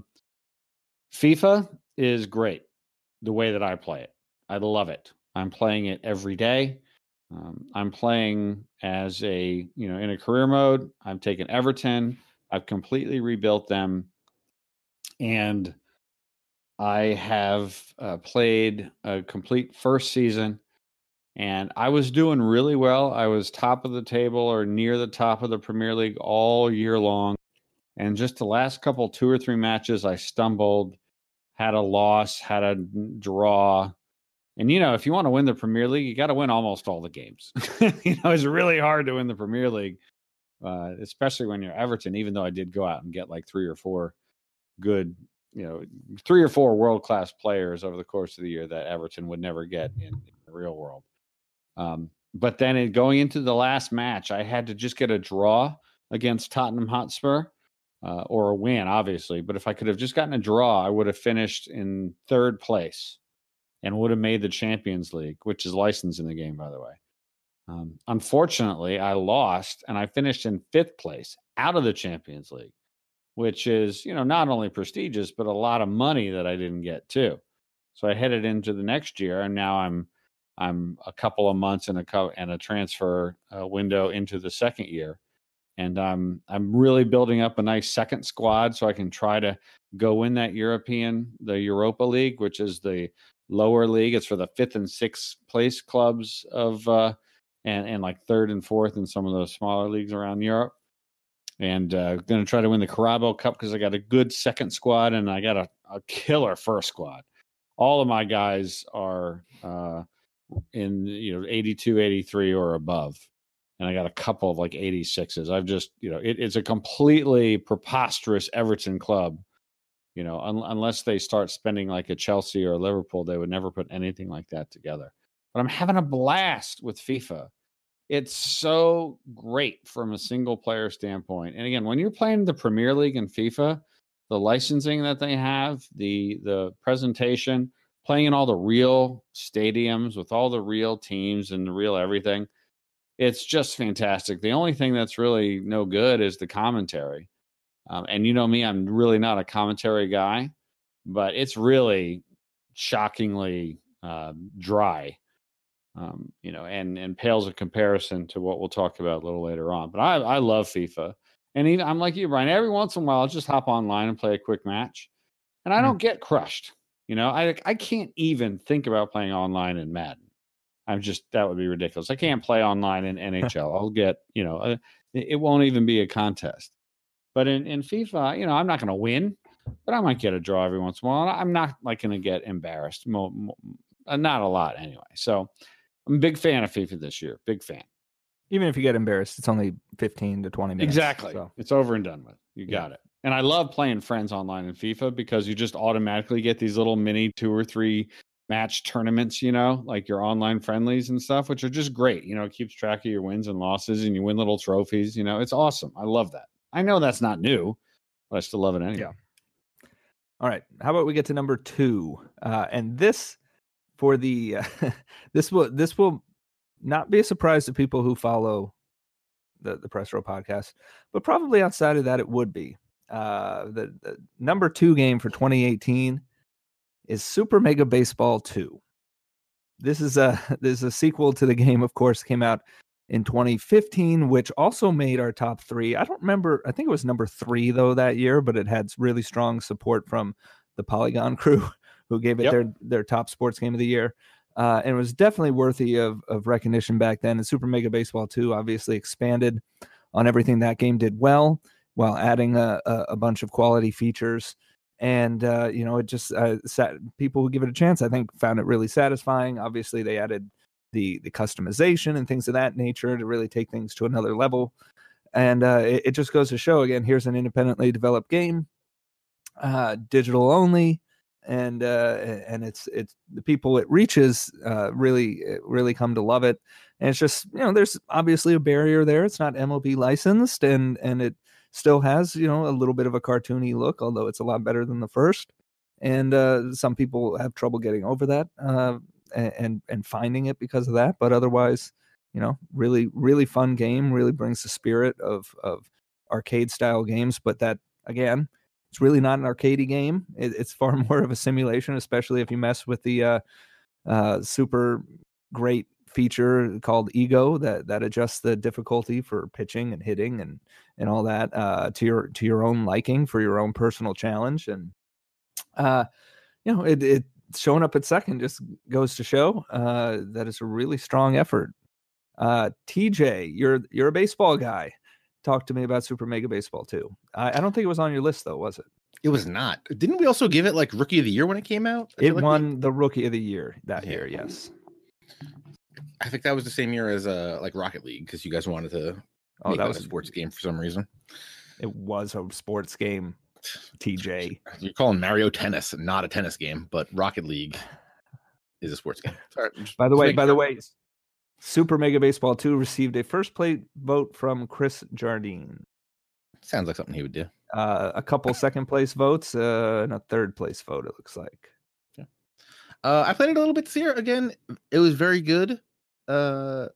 FIFA is great the way that I play it. I love it. I'm playing it every day. Um, I'm playing as a, you know, in a career mode. I'm taking Everton. I've completely rebuilt them. And I have uh, played a complete first season, and I was doing really well. I was top of the table or near the top of the Premier League all year long. And just the last couple, two or three matches, I stumbled, had a loss, had a draw. And, you know, if you want to win the Premier League, you got to win almost all the games. You know, it's really hard to win the Premier League, uh, especially when you're Everton, even though I did go out and get like three or four good, you know, three or four world-class players over the course of the year that Everton would never get in, in the real world. Um, but then in going into the last match, I had to just get a draw against Tottenham Hotspur uh, or a win, obviously. But if I could have just gotten a draw, I would have finished in third place and would have made the Champions League, which is licensed in the game, by the way. Um, unfortunately, I lost, and I finished in fifth place out of the Champions League, which is, you know, not only prestigious, but a lot of money that I didn't get too. So I headed into the next year, and now I'm I'm a couple of months in a co- and a transfer uh, window into the second year, and I'm I'm really building up a nice second squad so I can try to go win that European, the Europa League, which is the lower league. It's for the fifth and sixth place clubs of, uh, and and like third and fourth in some of those smaller leagues around Europe. And uh, going to try to win the Carabao Cup because I got a good second squad and I got a, a killer first squad. All of my guys are uh, in, you know, eighty-two, eighty-three or above. And I got a couple of like eighty-sixes. I've just, you know, it, it's a completely preposterous Everton club. You know, un- unless they start spending like a Chelsea or a Liverpool, they would never put anything like that together. But I'm having a blast with FIFA. It's so great from a single player standpoint. And again, when you're playing the Premier League in FIFA, the licensing that they have, the the presentation, playing in all the real stadiums with all the real teams and the real everything, it's just fantastic. The only thing that's really no good is the commentary. Um, and you know me, I'm really not a commentary guy, but it's really shockingly uh, dry. Um, you know, and and pales in comparison to what we'll talk about a little later on. But I, I love FIFA. And even, I'm like you, Brian, every once in a while, I'll just hop online and play a quick match. And I don't get crushed. You know, I I can't even think about playing online in Madden. I'm just, that would be ridiculous. I can't play online in N H L. I'll get, you know, uh, it, it won't even be a contest. But in, in FIFA, you know, I'm not going to win, but I might get a draw every once in a while. I'm not like going to get embarrassed. Mo, mo, not a lot anyway. So I'm a big fan of FIFA this year. Big fan. Even if you get embarrassed, it's only fifteen to twenty minutes. Exactly. So. It's over and done with. You got yeah. it. And I love playing friends online in FIFA because you just automatically get these little mini two or three match tournaments, you know, like your online friendlies and stuff, which are just great. You know, it keeps track of your wins and losses and you win little trophies. You know, it's awesome. I love that. I know that's not new, but I still love it anyway. Yeah. All right. How about we get to number two? Uh, and this for the, uh, this will, this will not be a surprise to people who follow the, the Press Row podcast, but probably outside of that, it would be. Uh, the, the number two game for twenty eighteen is Super Mega Baseball two. This is a, this is a sequel to the game, of course, came out in twenty fifteen, which also made our top three. I don't remember. I think it was number three, though, that year, but it had really strong support from the Polygon crew who gave it yep. their, their top sports game of the year. Uh, and it was definitely worthy of, of recognition back then. And Super Mega Baseball two obviously expanded on everything that game did well, while adding a, a, a bunch of quality features. And, uh, you know, it just, uh, sat, people who give it a chance, I think, found it really satisfying. Obviously, they added the the customization and things of that nature to really take things to another level. And uh, it, it just goes to show, again, here's an independently developed game, uh, digital only, and uh, and it's it's the people it reaches uh, really really come to love it. And it's just, you know, there's obviously a barrier there. It's not M L B licensed, and and it still has, you know, a little bit of a cartoony look, although it's a lot better than the first. And uh, some people have trouble getting over that. Uh, and, and and finding it because of that. But otherwise, you know, really really fun game. Really brings the spirit of of arcade style games. But that again, it's really not an arcadey game. It, it's far more of a simulation, especially if you mess with the uh, uh, super great feature called Ego that that adjusts the difficulty for pitching and hitting and and all that uh, to your to your own liking for your own personal challenge. And uh, you know, it it showing up at second just goes to show uh, that it's a really strong effort. Uh, T J, you're you're a baseball guy. Talk to me about Super Mega Baseball two. I, I don't think it was on your list though, was it? It was not. Didn't we also give it like Rookie of the Year when it came out? I It like won we... the Rookie of the Year that yeah. year. Yes. I think that was the same year as uh like Rocket League because you guys wanted to oh, make that that was a sports game for some reason. It was a sports game. T J, you're calling Mario Tennis not a tennis game, but Rocket League is a sports game. Sorry, by the way, by sure. the way, Super Mega Baseball two received a first place vote from Chris Jardine. Sounds like something he would do. Uh, a couple second place votes uh, and a third place vote. It looks like. Yeah. Uh, I played it a little bit this year. Again, it was very good. Uh,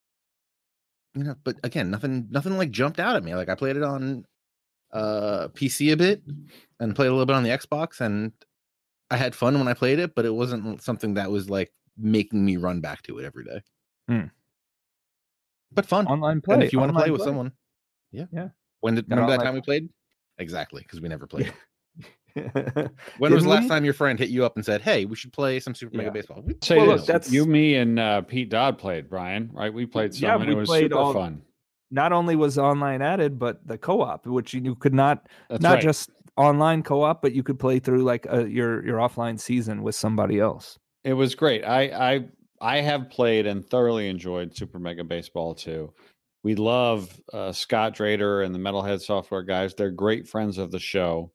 you know, but again, nothing, nothing like jumped out at me. Like I played it on uh P C a bit and played a little bit on the Xbox, and I had fun when I played it, but it wasn't something that was like making me run back to it every day. Hmm. But fun online play. And if you want to play, play with play. someone, yeah, yeah. When did remember that time we played? Exactly, because we never played. When Didn't was the last we? time your friend hit you up and said, "Hey, we should play some Super Mega Yeah. Baseball"? We, Say Well, this, look, that's- you, me, and uh, Pete Dodd played, Brian, right? We played some, Yeah, and we it was played super all- fun. Not only was online added, but the co-op, which you could not That's not right. just online co-op, but you could play through like a, your your offline season with somebody else. It was great. I I I have played and thoroughly enjoyed Super Mega Baseball two. We love uh, Scott Drader and the Metalhead Software guys. They're great friends of the show.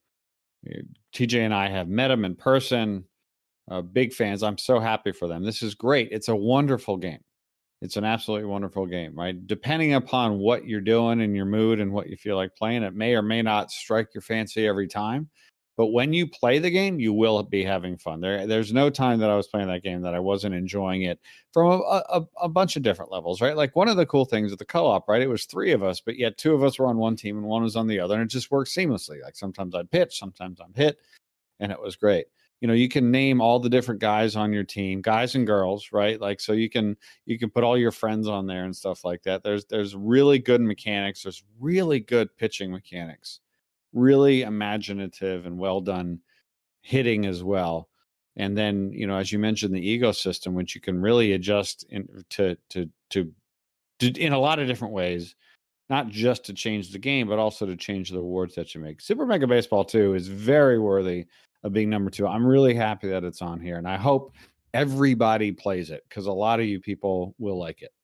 T J and I have met them in person. Uh, big fans. I'm so happy for them. This is great. It's a wonderful game. It's an absolutely wonderful game, right? Depending upon what you're doing and your mood and what you feel like playing, it may or may not strike your fancy every time. But when you play the game, you will be having fun. There, there's no time that I was playing that game that I wasn't enjoying it from a, a, a bunch of different levels, right? Like one of the cool things with the co-op, right? It was three of us, but yet two of us were on one team and one was on the other, and it just worked seamlessly. Like sometimes I'd pitch, sometimes I'm hit, and it was great. You know, you can name all the different guys on your team, guys and girls, right? Like, so you can you can put all your friends on there and stuff like that. There's there's really good mechanics. There's really good pitching mechanics. Really imaginative and well done hitting as well. And then, you know, as you mentioned, the ecosystem, which you can really adjust in, to, to, to, to, in a lot of different ways, not just to change the game, but also to change the awards that you make. Super Mega Baseball two is very worthy of being number two. I'm really happy that it's on here, and I hope everybody plays it because a lot of you people will like it.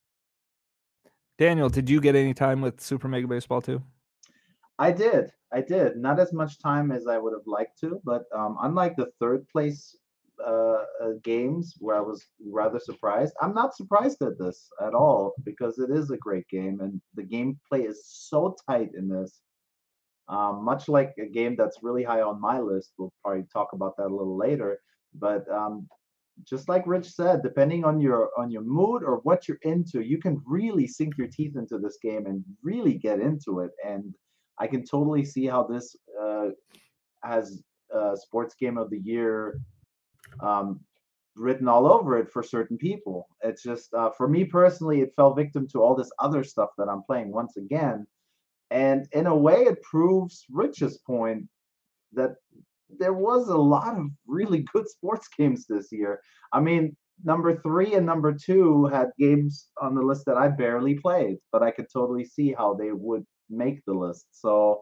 Daniel, did you get any time with Super Mega Baseball two? I did. I did. Not as much time as I would have liked to, but um, unlike the third place uh, uh, games where I was rather surprised, I'm not surprised at this at all because it is a great game and the gameplay is so tight in this. Um, much like a game that's really high on my list. We'll probably talk about that a little later. But um, just like Rich said, depending on your on your mood or what you're into, you can really sink your teeth into this game and really get into it. And I can totally see how this uh, has uh, Sports Game of the Year um, written all over it for certain people. It's just, uh, for me personally, it fell victim to all this other stuff that I'm playing once again. And in a way, it proves Rich's point that there was a lot of really good sports games this year. I mean, number three and number two had games on the list that I barely played, but I could totally see how they would make the list. So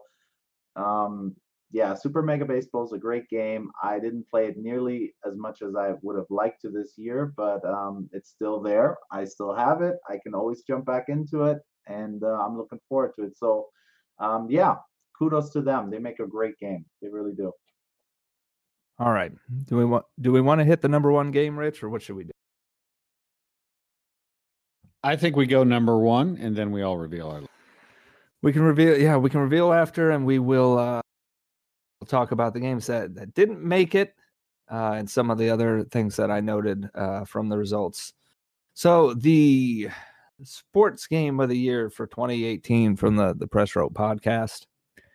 um yeah, Super Mega Baseball is a great game. I didn't play it nearly as much as I would have liked to this year, but um it's still there. I still have it. I can always jump back into it, and uh, I'm looking forward to it. So um yeah, kudos to them. They make a great game. They really do. All right. Do we want do we want to hit the number one game, Rich, or what should we do? I think we go number one, and then we all reveal our. We can reveal, yeah, we can reveal after, and we will uh, we'll talk about the games that, that didn't make it. uh, and some of the other things that I noted uh, from the results. So the sports game of the year for twenty eighteen from the, the Press Row podcast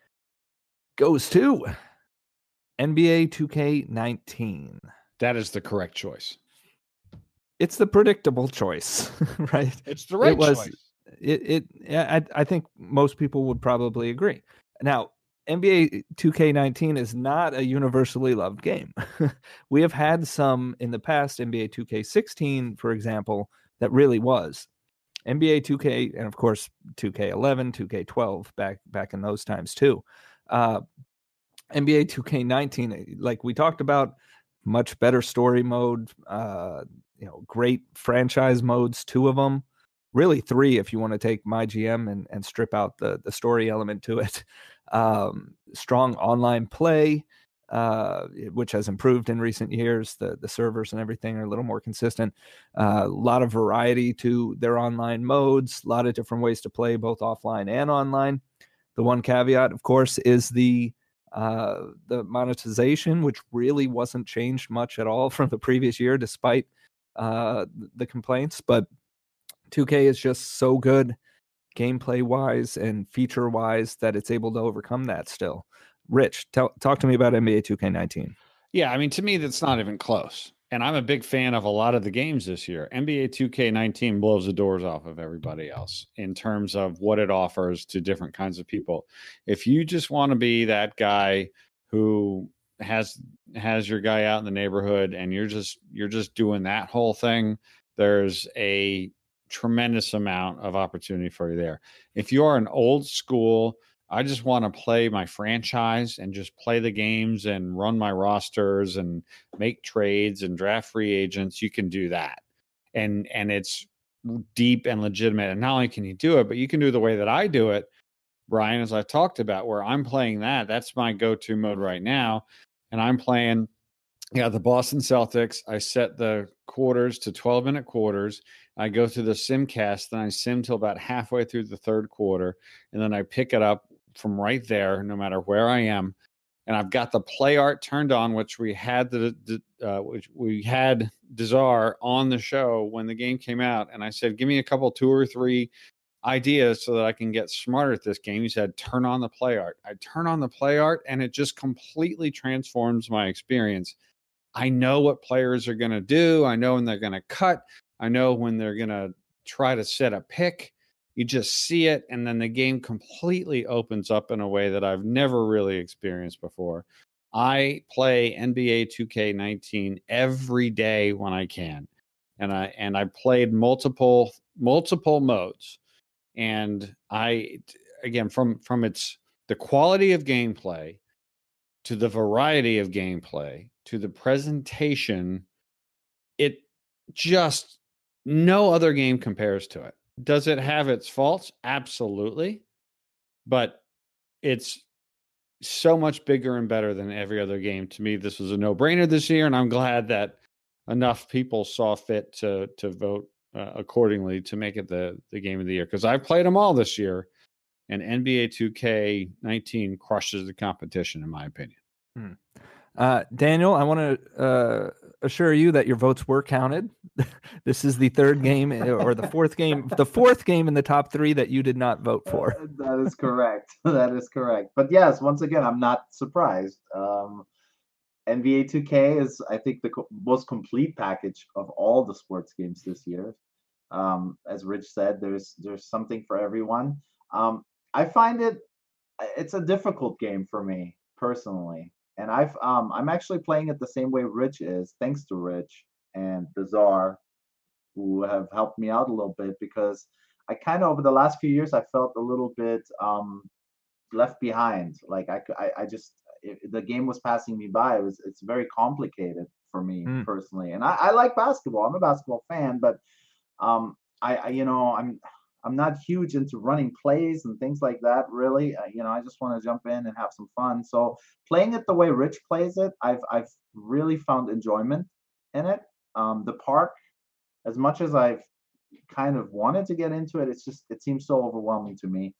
goes to N B A two K nineteen. That is the correct choice. It's the predictable choice, right? It's the right it was, choice. It, it, I, I think most people would probably agree. Now, N B A two K nineteen is not a universally loved game. We have had some in the past, N B A two K sixteen, for example, that really was. N B A two K, and of course, two K eleven, two K twelve, back, back in those times too. Uh, N B A two K nineteen, like we talked about, much better story mode, uh, you know, great franchise modes, two of them, really three if you want to take My G M and, and strip out the, the story element to it. Um, strong online play, uh, which has improved in recent years. The, the servers and everything are a little more consistent. Uh, a lot of variety to their online modes, a lot of different ways to play both offline and online. The one caveat, of course, is the uh, the monetization, which really wasn't changed much at all from the previous year, despite uh, the complaints. But two K is just so good gameplay wise and feature wise that it's able to overcome that still. Rich, tell, talk to me about N B A two K nineteen. Yeah, I mean, to me, that's not even close. And I'm a big fan of a lot of the games this year. N B A two K nineteen blows the doors off of everybody else in terms of what it offers to different kinds of people. If you just want to be that guy who has has your guy out in the neighborhood and you're just you're just doing that whole thing, there's a tremendous amount of opportunity for you there. If you are an old school, I just want to play my franchise and just play the games and run my rosters and make trades and draft free agents, you can do that. And and it's deep and legitimate. And not only can you do it, but you can do it the way that I do it, Brian, as I've talked about, where I'm playing that. That's my go-to mode right now. And I'm playing, yeah, the Boston Celtics. I set the quarters to twelve minute quarters. I go through the simcast, then I sim till about halfway through the third quarter, and then I pick it up from right there, no matter where I am. And I've got the play art turned on, which we had the, the uh, which we had Dezar on the show when the game came out, and I said, "Give me a couple, two or three ideas so that I can get smarter at this game." He said, "Turn on the play art." I turn on the play art, and it just completely transforms my experience. I know what players are going to do. I know when they're going to cut. I know when they're going to try to set a pick. You just see it, and then the game completely opens up in a way that I've never really experienced before. I play N B A two K nineteen every day when I can, and I and I played multiple multiple modes, and I again from from its the quality of gameplay to the variety of gameplay to the presentation, it just no other game compares to it. Does it have its faults? Absolutely. But it's so much bigger and better than every other game. To me, this was a no-brainer this year, and I'm glad that enough people saw fit to to vote uh, accordingly to make it the, the game of the year. Because I've played them all this year, and N B A two K nineteen crushes the competition, in my opinion. Hmm. Uh, Daniel, I want to uh, assure you that your votes were counted. This is the third game or the fourth game, the fourth game in the top three that you did not vote for. Uh, that is correct. That is correct. But yes, once again, I'm not surprised. Um, N B A two K is, I think, the co- most complete package of all the sports games this year. Um, as Rich said, there's there's something for everyone. Um, I find it it's a difficult game for me personally. And I've um I'm actually playing it the same way Rich is, thanks to Rich and Bizarre, who have helped me out a little bit because I kind of over the last few years I felt a little bit um left behind. Like I I, I just it, the game was passing me by. It was it's very complicated for me Mm. personally, and I, I like basketball. I'm a basketball fan, but um I, I you know I'm I'm not huge into running plays and things like that, really. Uh, you know, I just want to jump in and have some fun. So playing it the way Rich plays it, I've I've really found enjoyment in it. Um, the park, as much as I've kind of wanted to get into it, it's just it seems so overwhelming to me.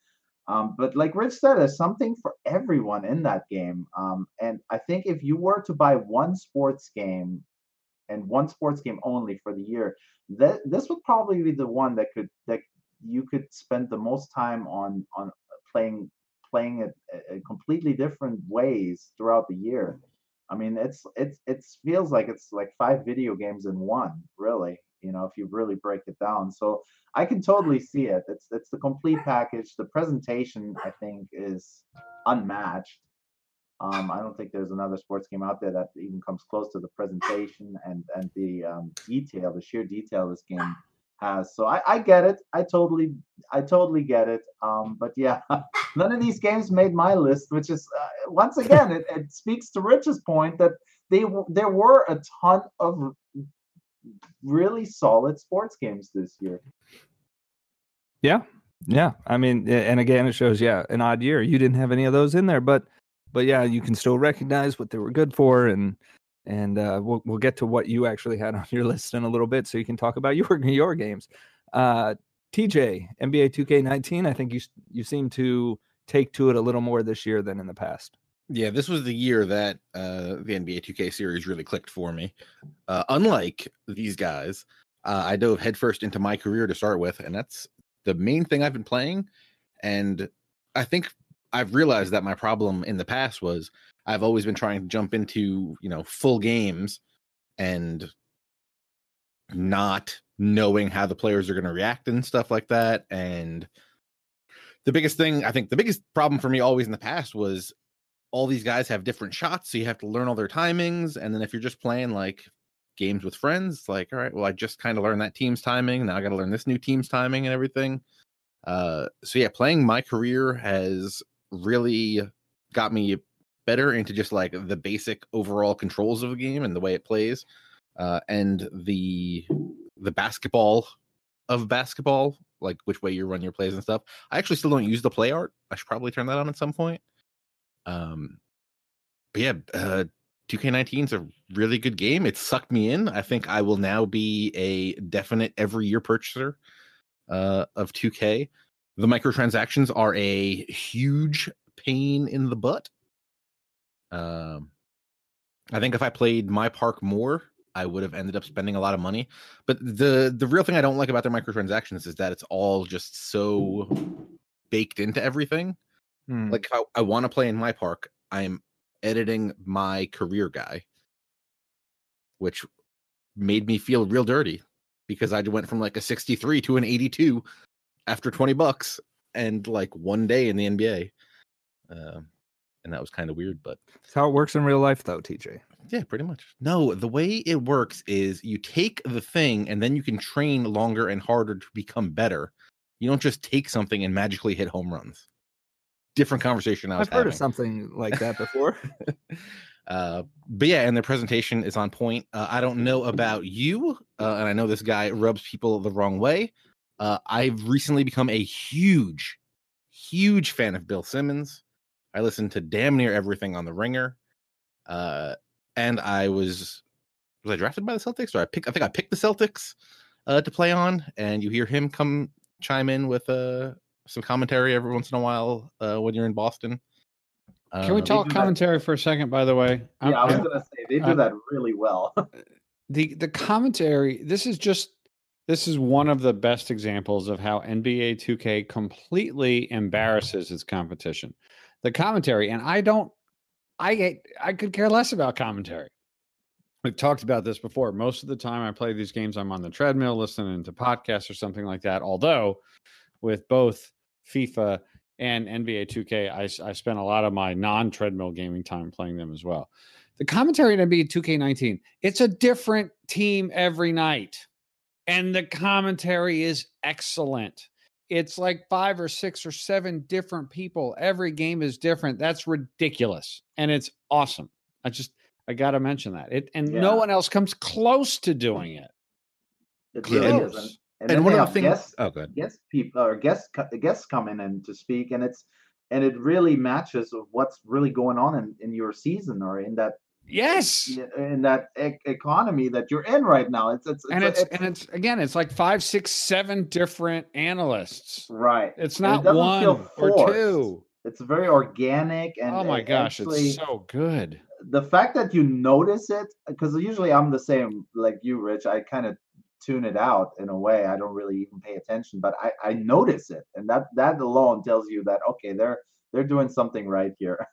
Um, but like Rich said, there's something for everyone in that game. Um, and I think if you were to buy one sports game and one sports game only for the year, that this would probably be the one that could that you could spend the most time on on playing playing it uh, completely different ways throughout the year. I mean, it's it's it feels like it's like five video games in one, really. You know, if you really break it down. So I can totally see it. It's it's the complete package. The presentation, I think, is unmatched. Um, I don't think there's another sports game out there that even comes close to the presentation and and the um, detail, the sheer detail this game has. So I, I get it. I totally I totally get it. Um, but yeah, none of these games made my list, which is uh, once again it, it speaks to Rich's point that they there were a ton of really solid sports games this year. Yeah, yeah. I mean, and again, it shows yeah an odd year. You didn't have any of those in there, but but yeah, you can still recognize what they were good for, and and uh, we'll we'll get to what you actually had on your list in a little bit, so you can talk about your your games. Uh, T J, N B A two K nineteen. I think you you seem to take to it a little more this year than in the past. Yeah, this was the year that uh, the N B A two K series really clicked for me. Uh, unlike these guys, uh, I dove headfirst into my career to start with, and that's the main thing I've been playing. And I think I've realized that my problem in the past was I've always been trying to jump into, you know, full games and not knowing how the players are going to react and stuff like that. And the biggest thing, I think the biggest problem for me always in the past was all these guys have different shots, so you have to learn all their timings. And then if you're just playing like games with friends, it's like, all right, well, I just kind of learned that team's timing. Now I got to learn this new team's timing and everything. Uh, so yeah, playing my career has really got me better into just like the basic overall controls of the game and the way it plays, uh, and the the basketball of basketball, like which way you run your plays and stuff. I actually still don't use the play art. I should probably turn that on at some point. Um, but yeah, uh, two K nineteen is a really good game. It sucked me in. I think I will now be a definite every year purchaser uh, of two K. The microtransactions are a huge pain in the butt. Um, I think if I played My Park more, I would have ended up spending a lot of money. But the the real thing I don't like about their microtransactions is that it's all just so baked into everything. Hmm. Like if I, I want to play in My Park, I'm editing my career guy, which made me feel real dirty because I went from like a sixty-three to an eighty-two after twenty bucks and like one day in the N B A. Uh, and that was kind of weird, but that's how it works in real life though, T J. Yeah, pretty much. No, the way it works is you take the thing and then you can train longer and harder to become better. You don't just take something and magically hit home runs. Different conversation I was I've heard having. of something like that before. uh, but yeah, and the presentation is on point. Uh, I don't know about you, uh, and I know this guy rubs people the wrong way. Uh, I've recently become a huge, huge fan of Bill Simmons. I listen to damn near everything on The Ringer. Uh, and I was, was I drafted by the Celtics? Or I pick, I think I picked the Celtics uh, to play on, and you hear him come chime in with uh, some commentary every once in a while uh, when you're in Boston. Can we talk commentary for a second, by the way? Yeah, I'm, I was going to say, they do that really well. the The commentary, this is just, this is one of the best examples of how N B A two K completely embarrasses its competition. The commentary, and I don't, I I could care less about commentary. We've talked about this before. Most of the time I play these games, I'm on the treadmill listening to podcasts or something like that. Although with both FIFA and N B A two K, I, I spent a lot of my non-treadmill gaming time playing them as well. The commentary in N B A two K nineteen, it's a different team every night. And the commentary is excellent. It's like five or six or seven different people. Every game is different. That's ridiculous. And it's awesome. I just, I got to mention that. It And yeah. no one else comes close to doing it. It really yeah. is. And, and, and one of the things, guests, oh, good. Guests people or guests, guests come in and to speak, and it's, and it really matches with what's really going on in, in your season or in that Yes. in that e- economy that you're in right now. It's it's, it's and it's, it's and it's again, it's like five, six, seven different analysts. right. It's And not it doesn't one feel or forced. two. It's very organic, and Oh my and gosh, actually, it's so good. the fact that you notice it, because usually I'm the same like you, Rich. I kind of tune it out in a way. I don't really even pay attention, but I I notice it, and that that alone tells you that okay, they're they're doing something right here.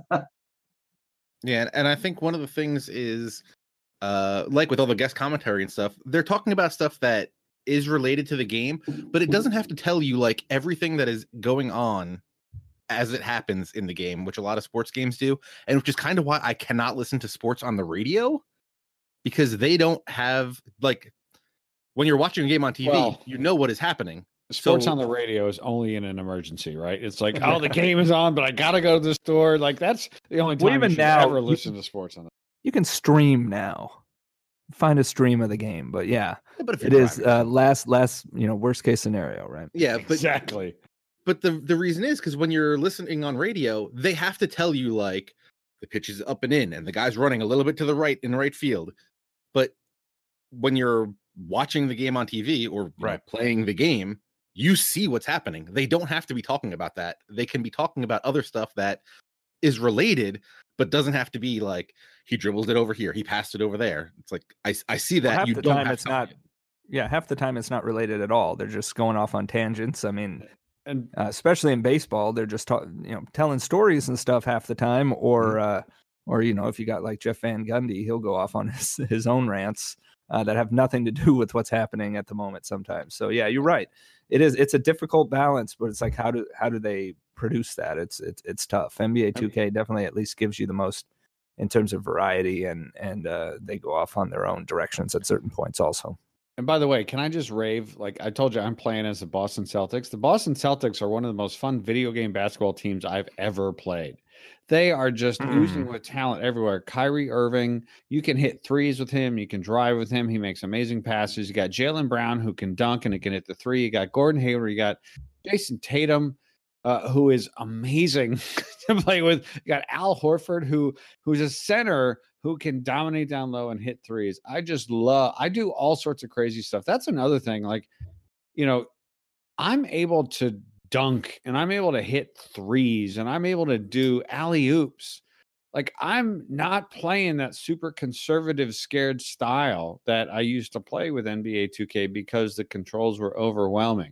Yeah, and I think one of the things is, uh, like with all the guest commentary and stuff, they're talking about stuff that is related to the game, but it doesn't have to tell you like everything that is going on as it happens in the game, which a lot of sports games do, and which is kind of why I cannot listen to sports on the radio, because they don't have like when you're watching a game on T V, Well, you know what is happening. Sports So- on the radio is only in an emergency, right? It's like, oh, the game is on, but I gotta go to the store. Like that's the only Well, time even you should now, ever you- listen to sports on the. You can stream now. Find a stream of the game, but yeah, Yeah, but if it you're is driving- uh, last last you know worst case scenario, right? yeah, but Exactly. But the the reason is because when you're listening on radio, they have to tell you like the pitch is up and in, and the guy's running a little bit to the right in right field. But when you're watching the game on T V or you know, Right. playing the game, you see what's happening. They don't have to be talking about that. They can be talking about other stuff that is related, but doesn't have to be like he dribbled it over here, he passed it over there. It's like I I see that half you the don't time have it's to- not. Yeah, half the time it's not related at all. They're just going off on tangents. I mean, And uh, especially in baseball, they're just ta- you know telling stories and stuff half the time, or uh, or you know if you got like Jeff Van Gundy, he'll go off on his his own rants uh, that have nothing to do with what's happening at the moment sometimes. So yeah, you're right. It is it's a difficult balance, but it's like how do how do they produce that? It's it's it's tough. N B A two K definitely at least gives you the most in terms of variety, and and uh, they go off on their own directions at certain points also. And by the way, can I just rave? Like I told you, I'm playing as the Boston Celtics. The Boston Celtics are one of the most fun video game basketball teams I've ever played. They are just Mm. oozing with talent everywhere. Kyrie Irving, you can hit threes with him. You can drive with him. He makes amazing passes. You got Jaylen Brown, who can dunk and he can hit the three. You got Gordon Hayward. You got Jason Tatum, uh, who is amazing to play with. You got Al Horford, who who's a center who can dominate down low and hit threes. I just love, I do all sorts of crazy stuff. That's another thing. Like, you know, I'm able to dunk and I'm able to hit threes and I'm able to do alley oops. Like, I'm not playing that super conservative, scared style that I used to play with N B A two K because the controls were overwhelming.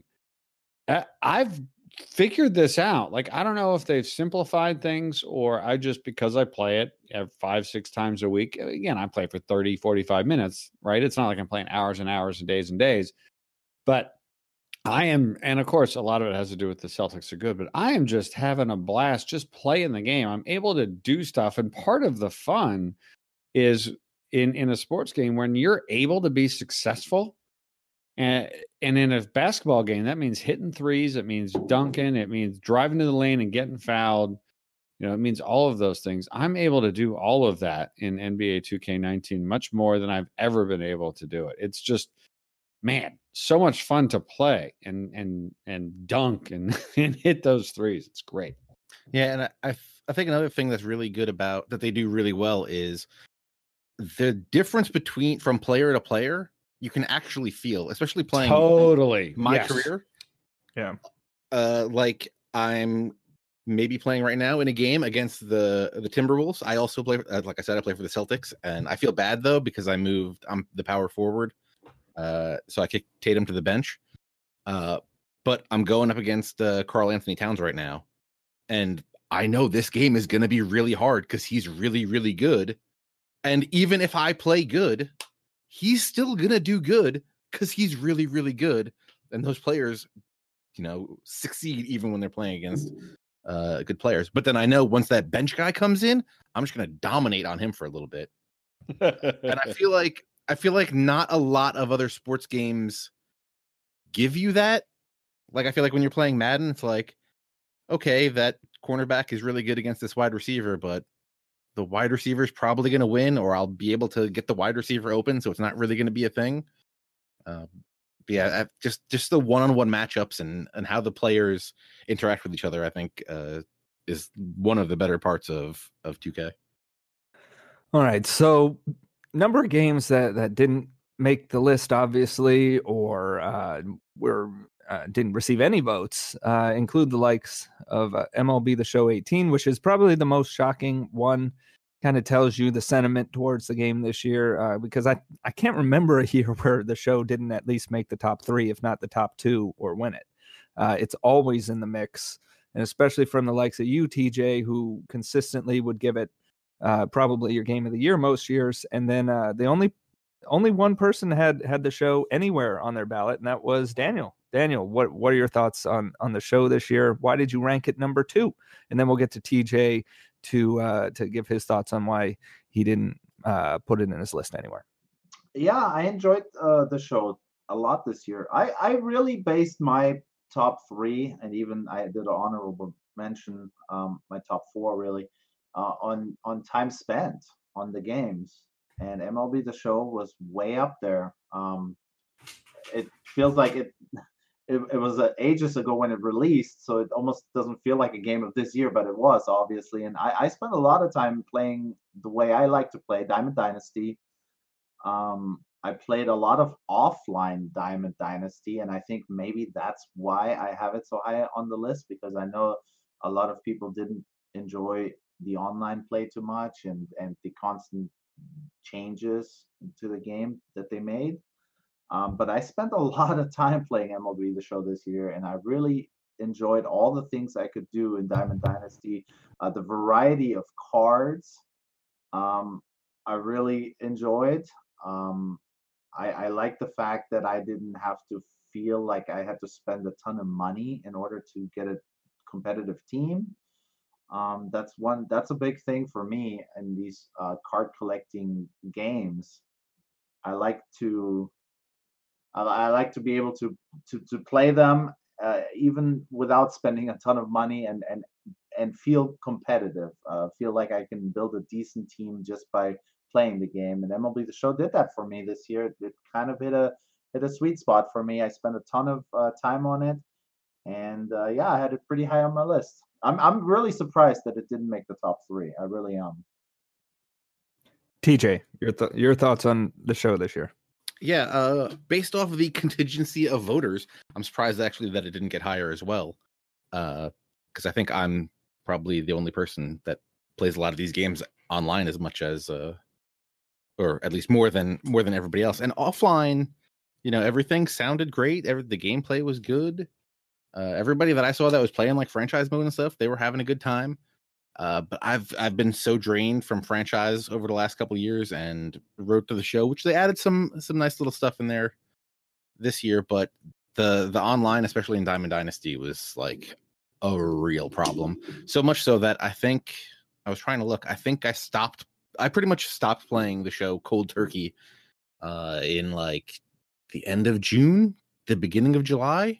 I- I've figured this out. Like, I don't know if they've simplified things or I just, because I play it five, six times a week. Again, I play for thirty, forty-five minutes, right? It's not like I'm playing hours and hours and days and days, but I am, and of course, a lot of it has to do with the Celtics are good, but I am just having a blast just playing the game. I'm able to do stuff. And part of the fun is in, in a sports game when you're able to be successful. And, and in a basketball game, that means hitting threes. It means dunking. It means driving to the lane and getting fouled. You know, it means all of those things. I'm able to do all of that in N B A two K nineteen, much more than I've ever been able to do it. It's just, man, so much fun to play and and and dunk and, and hit those threes. It's great. Yeah, and I, I I think another thing that's really good about that they do really well is the difference between from player to player. You can actually feel, especially playing Totally. my Yes. career. Yeah. Uh, like I'm maybe playing right now in a game against the the Timberwolves. I also play, uh, like I said, I play for the Celtics, and I feel bad though because I moved. I'm the power forward, uh, so I kicked Tatum to the bench. Uh, but I'm going up against uh, Karl Anthony Towns right now, and I know this game is going to be really hard because he's really, really good. And even if I play good, he's still going to do good because he's really, really good. And those players, you know, succeed even when they're playing against uh, good players. But then I know once that bench guy comes in, I'm just going to dominate on him for a little bit. And I feel like I feel like not a lot of other sports games give you that. Like I feel like when you're playing Madden, it's like, okay, that cornerback is really good against this wide receiver, but the wide receiver is probably going to win, or I'll be able to get the wide receiver open, so it's not really going to be a thing. Um, but yeah, I, just just the one-on-one matchups and and how the players interact with each other, I think, uh, is one of the better parts of of two K. All right. So, number of games that, that didn't make the list, obviously, or uh, were uh, didn't receive any votes, uh, include the likes of uh, M L B The Show eighteen, which is probably the most shocking one. Kind of tells you the sentiment towards the game this year, uh, because I, I can't remember a year where the show didn't at least make the top three, if not the top two, or win it. Uh, it's always in the mix, and especially from the likes of you, T J, who consistently would give it uh, probably your game of the year most years. And then uh, the only only one person had had the show anywhere on their ballot, and that was Daniel. Daniel, what what are your thoughts on on the show this year? Why did you rank it number two? And then we'll get to T J to uh, to give his thoughts on why he didn't uh, put it in his list anywhere. Yeah, I enjoyed uh, the show a lot this year. I, I really based my top three, and even I did an honorable mention, um, my top four really, uh, on on time spent on the games. And M L B The Show was way up there. Um, it feels like it. It, it was uh, ages ago when it released, so it almost doesn't feel like a game of this year, but it was obviously. And I, I spent a lot of time playing the way I like to play Diamond Dynasty. Um, I played a lot of offline Diamond Dynasty, and I think maybe that's why I have it so high on the list, because I know a lot of people didn't enjoy the online play too much, and and the constant changes to the game that they made. Um, but I spent a lot of time playing M L B The Show this year, and I really enjoyed all the things I could do in Diamond Dynasty. Uh, the variety of cards, um, I really enjoyed. Um, I, I like the fact that I didn't have to feel like I had to spend a ton of money in order to get a competitive team. Um, that's one. That's a big thing for me in these uh, card collecting games. I like to. I like to be able to to to play them uh, even without spending a ton of money, and and and feel competitive. Uh, feel like I can build a decent team just by playing the game. And M L B The Show did that for me this year. It, it kind of hit a hit a sweet spot for me. I spent a ton of uh, time on it, and uh, yeah, I had it pretty high on my list. I'm I'm really surprised that it didn't make the top three. I really am. T J, your th- your thoughts on the show this year? Yeah, uh, based off of the contingency of voters, I'm surprised actually that it didn't get higher as well. Because uh, I think I'm probably the only person that plays a lot of these games online as much as, uh, or at least more than more than everybody else. And offline, you know, everything sounded great. Every the gameplay was good. Uh, everybody that I saw that was playing like franchise mode and stuff, they were having a good time. Uh, but I've I've been so drained from franchise over the last couple of years, and wrote to the show, which they added some some nice little stuff in there this year. But the the online, especially in Diamond Dynasty, was like a real problem. So much so that I think I was trying to look. I think I stopped. I pretty much stopped playing the show cold turkey uh, in like the end of June, the beginning of July,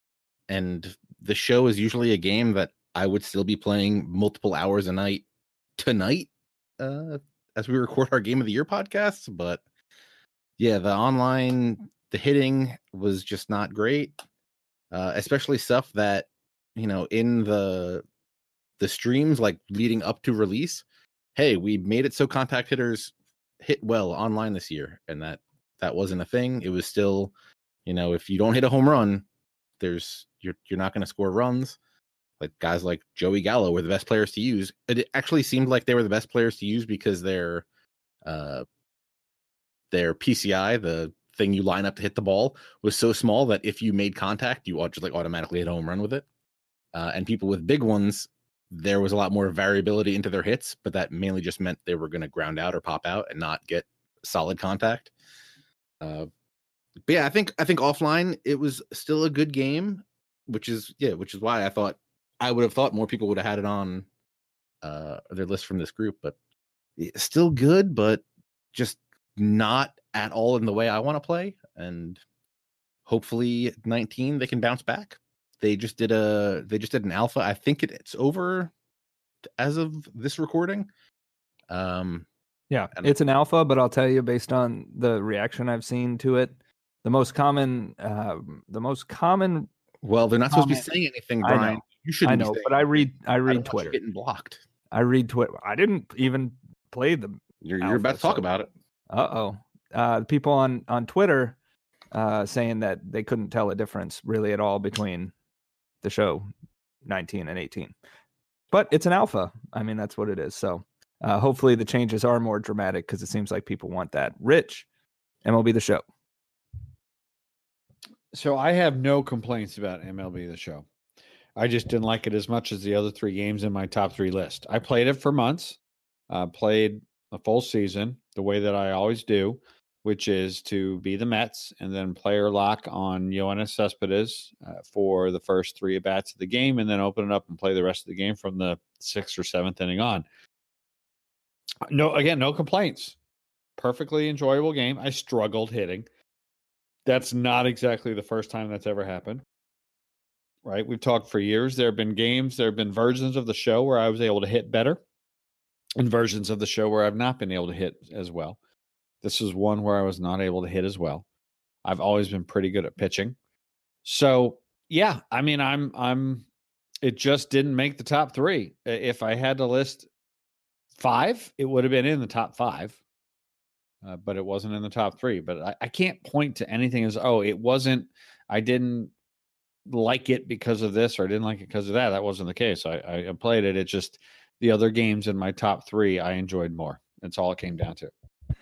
and the show is usually a game that I would still be playing multiple hours a night tonight uh, as we record our Game of the Year podcasts. But yeah, the online, the hitting was just not great, uh, especially stuff that, you know, in the the streams like leading up to release. Hey, we made it so contact hitters hit well online this year, and that that wasn't a thing. It was still, you know, if you don't hit a home run, there's you're you're not going to score runs. Like guys like Joey Gallo were the best players to use. It actually seemed like they were the best players to use because their uh, their P C I, the thing you line up to hit the ball, was so small that if you made contact, you ought just like automatically hit a home run with it. Uh, and people with big ones, there was a lot more variability into their hits, but that mainly just meant they were going to ground out or pop out and not get solid contact. Uh, but yeah, I think I think offline it was still a good game, which is yeah, which is why I thought. I would have thought more people would have had it on uh, their list from this group, but still good, but just not at all in the way I want to play. And hopefully nineteen, they can bounce back. They just did a, they just did an alpha. I think it, it's over as of this recording. Um, yeah, it's an alpha, but I'll tell you, based on the reaction I've seen to it, the most common, uh, the most common. Well, they're not supposed comment. to be saying anything, Brian. I know, you shouldn't I know be but I read, I read I Twitter. Getting blocked. I read Twitter. I didn't even play the You're you're about to talk about it. Uh-oh. Uh, people on, on Twitter uh, saying that they couldn't tell a difference really at all between the show nineteen and eighteen. But it's an alpha. I mean, that's what it is. So uh, hopefully the changes are more dramatic because it seems like people want that. Rich, M L B The Show. So I have no complaints about M L B The Show. I just didn't like it as much as the other three games in my top three list. I played it for months, uh, played a full season the way that I always do, which is to be the Mets and then player lock on Yoenis Cespedes uh, for the first three at bats of the game, and then open it up and play the rest of the game from the sixth or seventh inning on. No, again, no complaints. Perfectly enjoyable game. I struggled hitting. That's not exactly the first time that's ever happened. Right? We've talked for years. There have been games, there have been versions of the show where I was able to hit better, and versions of the show where I've not been able to hit as well. This is one where I was not able to hit as well. I've always been pretty good at pitching. So, yeah, I mean, I'm, I'm, it just didn't make the top three. If I had to list five, it would have been in the top five, uh, but it wasn't in the top three. But I, I can't point to anything as, oh, it wasn't, I didn't like it because of this, or I didn't like it because of that. That wasn't the case. I, I played it. It just, the other games in my top three, I enjoyed more. That's all it came down to.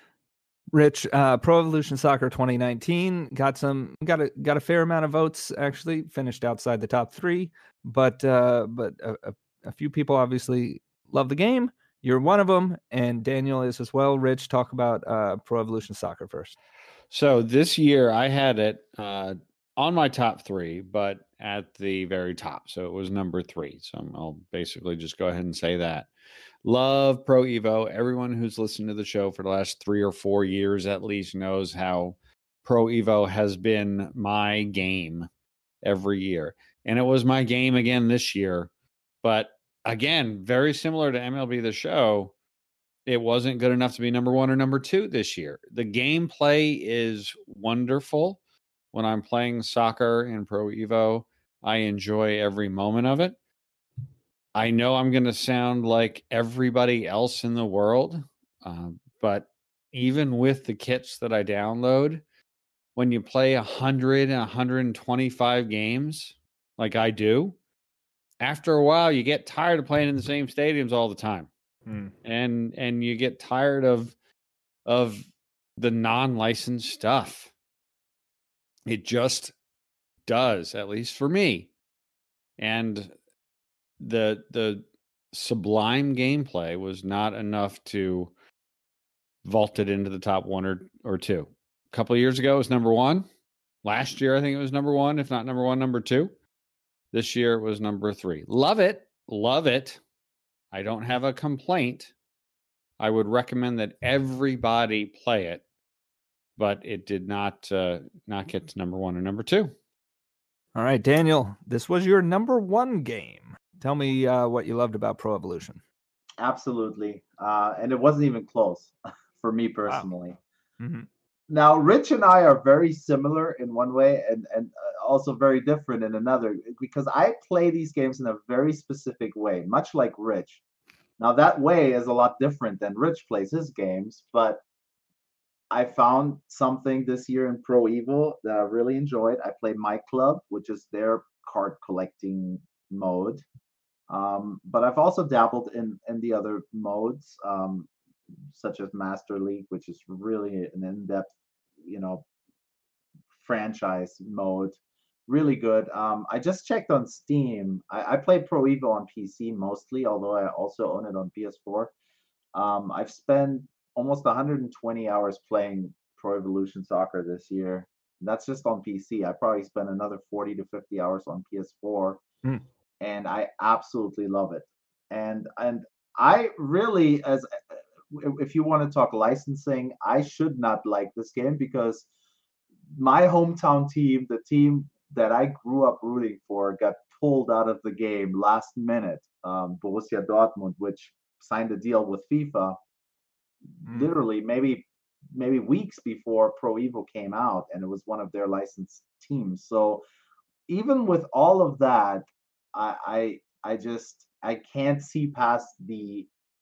Rich, uh, Pro Evolution Soccer twenty nineteen got some got a got a fair amount of votes. Actually, finished outside the top three, but uh, but a, a, a few people obviously love the game. You're one of them, and Daniel is as well. Rich, talk about uh, Pro Evolution Soccer first. So this year I had it uh, on my top three, but at the very top. So it was number three. So I'll basically just go ahead and say that. Love Pro Evo. Everyone who's listened to the show for the last three or four years at least knows how Pro Evo has been my game every year. And it was my game again this year. But again, very similar to M L B The Show, it wasn't good enough to be number one or number two this year. The gameplay is wonderful. When I'm playing soccer in Pro Evo, I enjoy every moment of it. I know I'm going to sound like everybody else in the world, uh, but even with the kits that I download, when you play one hundred and one hundred twenty-five games like I do, after a while you get tired of playing in the same stadiums all the time. Hmm. And and you get tired of of the non-licensed stuff. It just does, at least for me. And the the sublime gameplay was not enough to vault it into the top one or, or two. A couple of years ago, it was number one. Last year, I think it was number one, if not number one, number two. This year, it was number three. Love it. Love it. I don't have a complaint. I would recommend that everybody play it, but it did not uh, not get to number one or number two. All right, Daniel, this was your number one game. Tell me uh, what you loved about Pro Evolution. Absolutely. Uh, and it wasn't even close for me personally. Wow. Mm-hmm. Now, Rich and I are very similar in one way and, and also very different in another, because I play these games in a very specific way, much like Rich. Now, that way is a lot different than Rich plays his games, but I found something this year in Pro Evo that I really enjoyed. I played My Club, which is their card collecting mode. Um, but I've also dabbled in, in the other modes, um, such as Master League, which is really an in-depth, you know, franchise mode. Really good. Um, I just checked on Steam. I, I play Pro Evo on P C mostly, although I also own it on P S four. Um, I've spent almost one hundred twenty hours playing Pro Evolution Soccer this year. That's just on P C. I probably spent another forty to fifty hours on P S four. Mm. And I absolutely love it. And and I really, as if you want to talk licensing, I should not like this game because my hometown team, the team that I grew up rooting for, got pulled out of the game last minute. Um, Borussia Dortmund, which signed a deal with FIFA, mm. literally maybe maybe weeks before Pro Evo came out, and it was one of their licensed teams. So even with all of that, I, I I just I can't see past the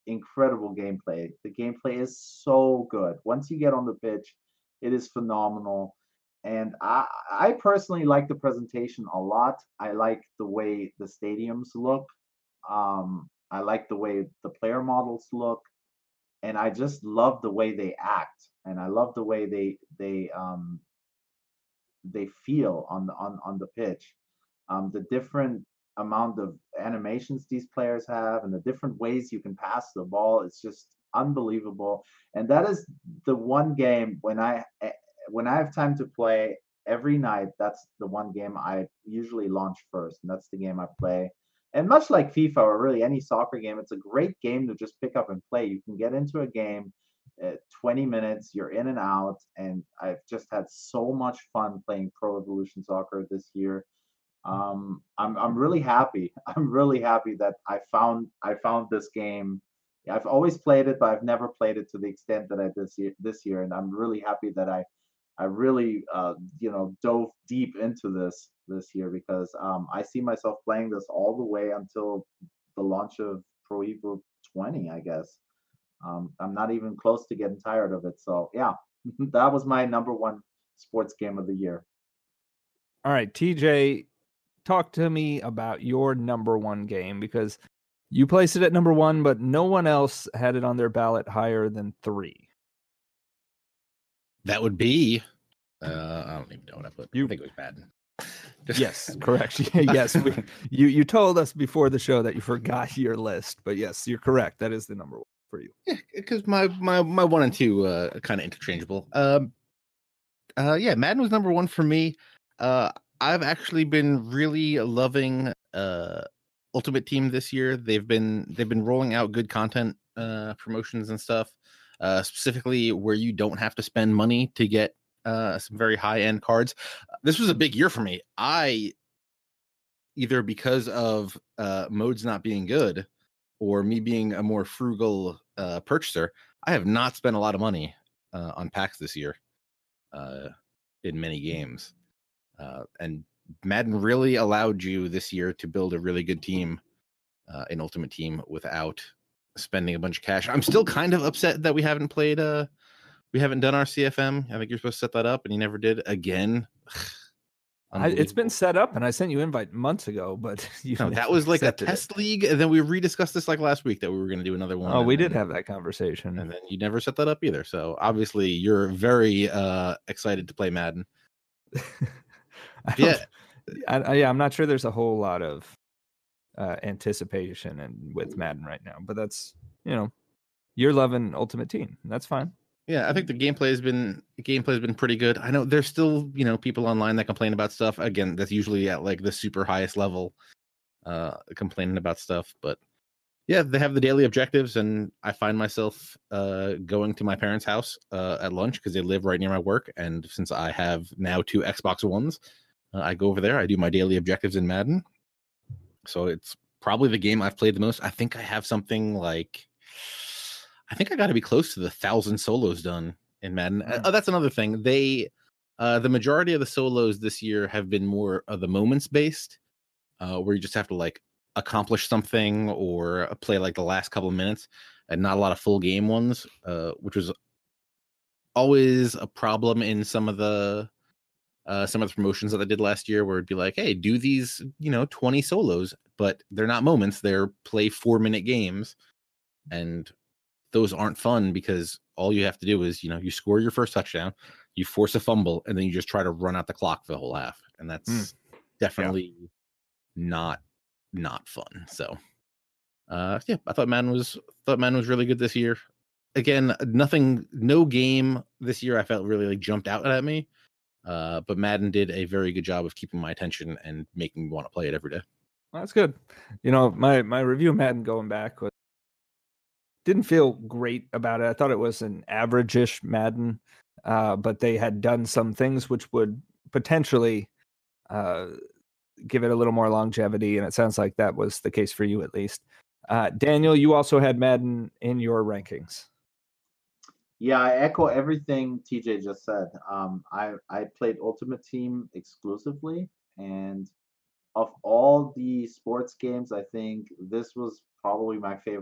incredible gameplay. The gameplay is so good. Once you get on the pitch, it is phenomenal. And I, I personally like the presentation a lot. I like the way the stadiums look. Um, I like the way the player models look, and I just love the way they act, and I love the way they they um, they feel on the on on the pitch. Um, the different amount of animations these players have, and the different ways you can pass the ball, it's just unbelievable. And that is the one game when I eh, when I have time to play every night. That's the one game I usually launch first, and that's the game I play. And much like FIFA or really any soccer game, it's a great game to just pick up and play. You can get into a game, uh, twenty minutes, you're in and out. And I've just had so much fun playing Pro Evolution Soccer this year. Um, I'm I'm really happy. I'm really happy that I found I found this game. I've always played it, but I've never played it to the extent that I did this year. This year, and I'm really happy that I I really uh, you know dove deep into this this year because um, I see myself playing this all the way until the launch of Pro Evo twenty, I guess. Um, I'm not even close to getting tired of it. So yeah, that was my number one sports game of the year. All right, T J, talk to me about your number one game because you placed it at number one, but no one else had it on their ballot higher than three. That would be, uh, I don't even know what I put. You- I think it was Madden. Yes, correct. Yes, we, you you told us before the show that you forgot your list, but yes, you're correct. That is the number one for you. Yeah, because my my my one and two uh, kind of interchangeable. Um, uh, yeah, Madden was number one for me. Uh, I've actually been really loving uh Ultimate Team this year. They've been they've been rolling out good content, uh, promotions and stuff. Uh, specifically where you don't have to spend money to get uh some very high end cards. This was a big year for me. I either because of uh modes not being good or me being a more frugal uh purchaser, I have not spent a lot of money uh on packs this year uh in many games. Uh and Madden really allowed you this year to build a really good team uh in Ultimate Team without spending a bunch of cash. I'm still kind of upset that we haven't played uh we haven't done our C F M. I think you're supposed to set that up, and you never did again. I, it's been set up, and I sent you an invite months ago, but you no, that was like a test it. league, and then we rediscussed this like last week that we were going to do another one. Oh, we then, did have that conversation, and then you never set that up either. So obviously, you're very uh, excited to play Madden. yeah, I, I, yeah, I'm not sure there's a whole lot of uh, anticipation and with Madden right now, but that's you know, you're loving Ultimate Team. That's fine. Yeah, I think the gameplay has been gameplay has been pretty good. I know there's still, you know, people online that complain about stuff. Again, that's usually at like the super highest level, uh, complaining about stuff. But yeah, they have the daily objectives, and I find myself uh going to my parents' house uh at lunch because they live right near my work. And since I have now two Xbox Ones, uh, I go over there. I do my daily objectives in Madden. So it's probably the game I've played the most. I think I have something like. I think I got to be close to the thousand solos done in Madden. Mm. Oh, that's another thing. They, uh, the majority of the solos this year have been more of the moments based, uh, where you just have to like accomplish something or play like the last couple of minutes, and not a lot of full game ones, uh, which was always a problem in some of the uh, some of the promotions that I did last year, where it'd be like, hey, do these, you know, twenty solos, but they're not moments; they're play four minute games, and those aren't fun because all you have to do is, you know, you score your first touchdown, you force a fumble, and then you just try to run out the clock for the whole half. And that's mm. definitely yeah. not, not fun. So, uh, yeah, I thought Madden was, thought Madden was really good this year. Again, nothing, no game this year I felt really like jumped out at me. Uh, but Madden did a very good job of keeping my attention and making me want to play it every day. Well, that's good. You know, my, my review of Madden going back was, didn't feel great about it. I thought it was an average-ish Madden, uh, but they had done some things which would potentially uh, give it a little more longevity, and it sounds like that was the case for you at least. Uh, Daniel, you also had Madden in your rankings. Yeah, I echo everything T J just said. Um, I, I played Ultimate Team exclusively, and of all the sports games, I think this was probably my favorite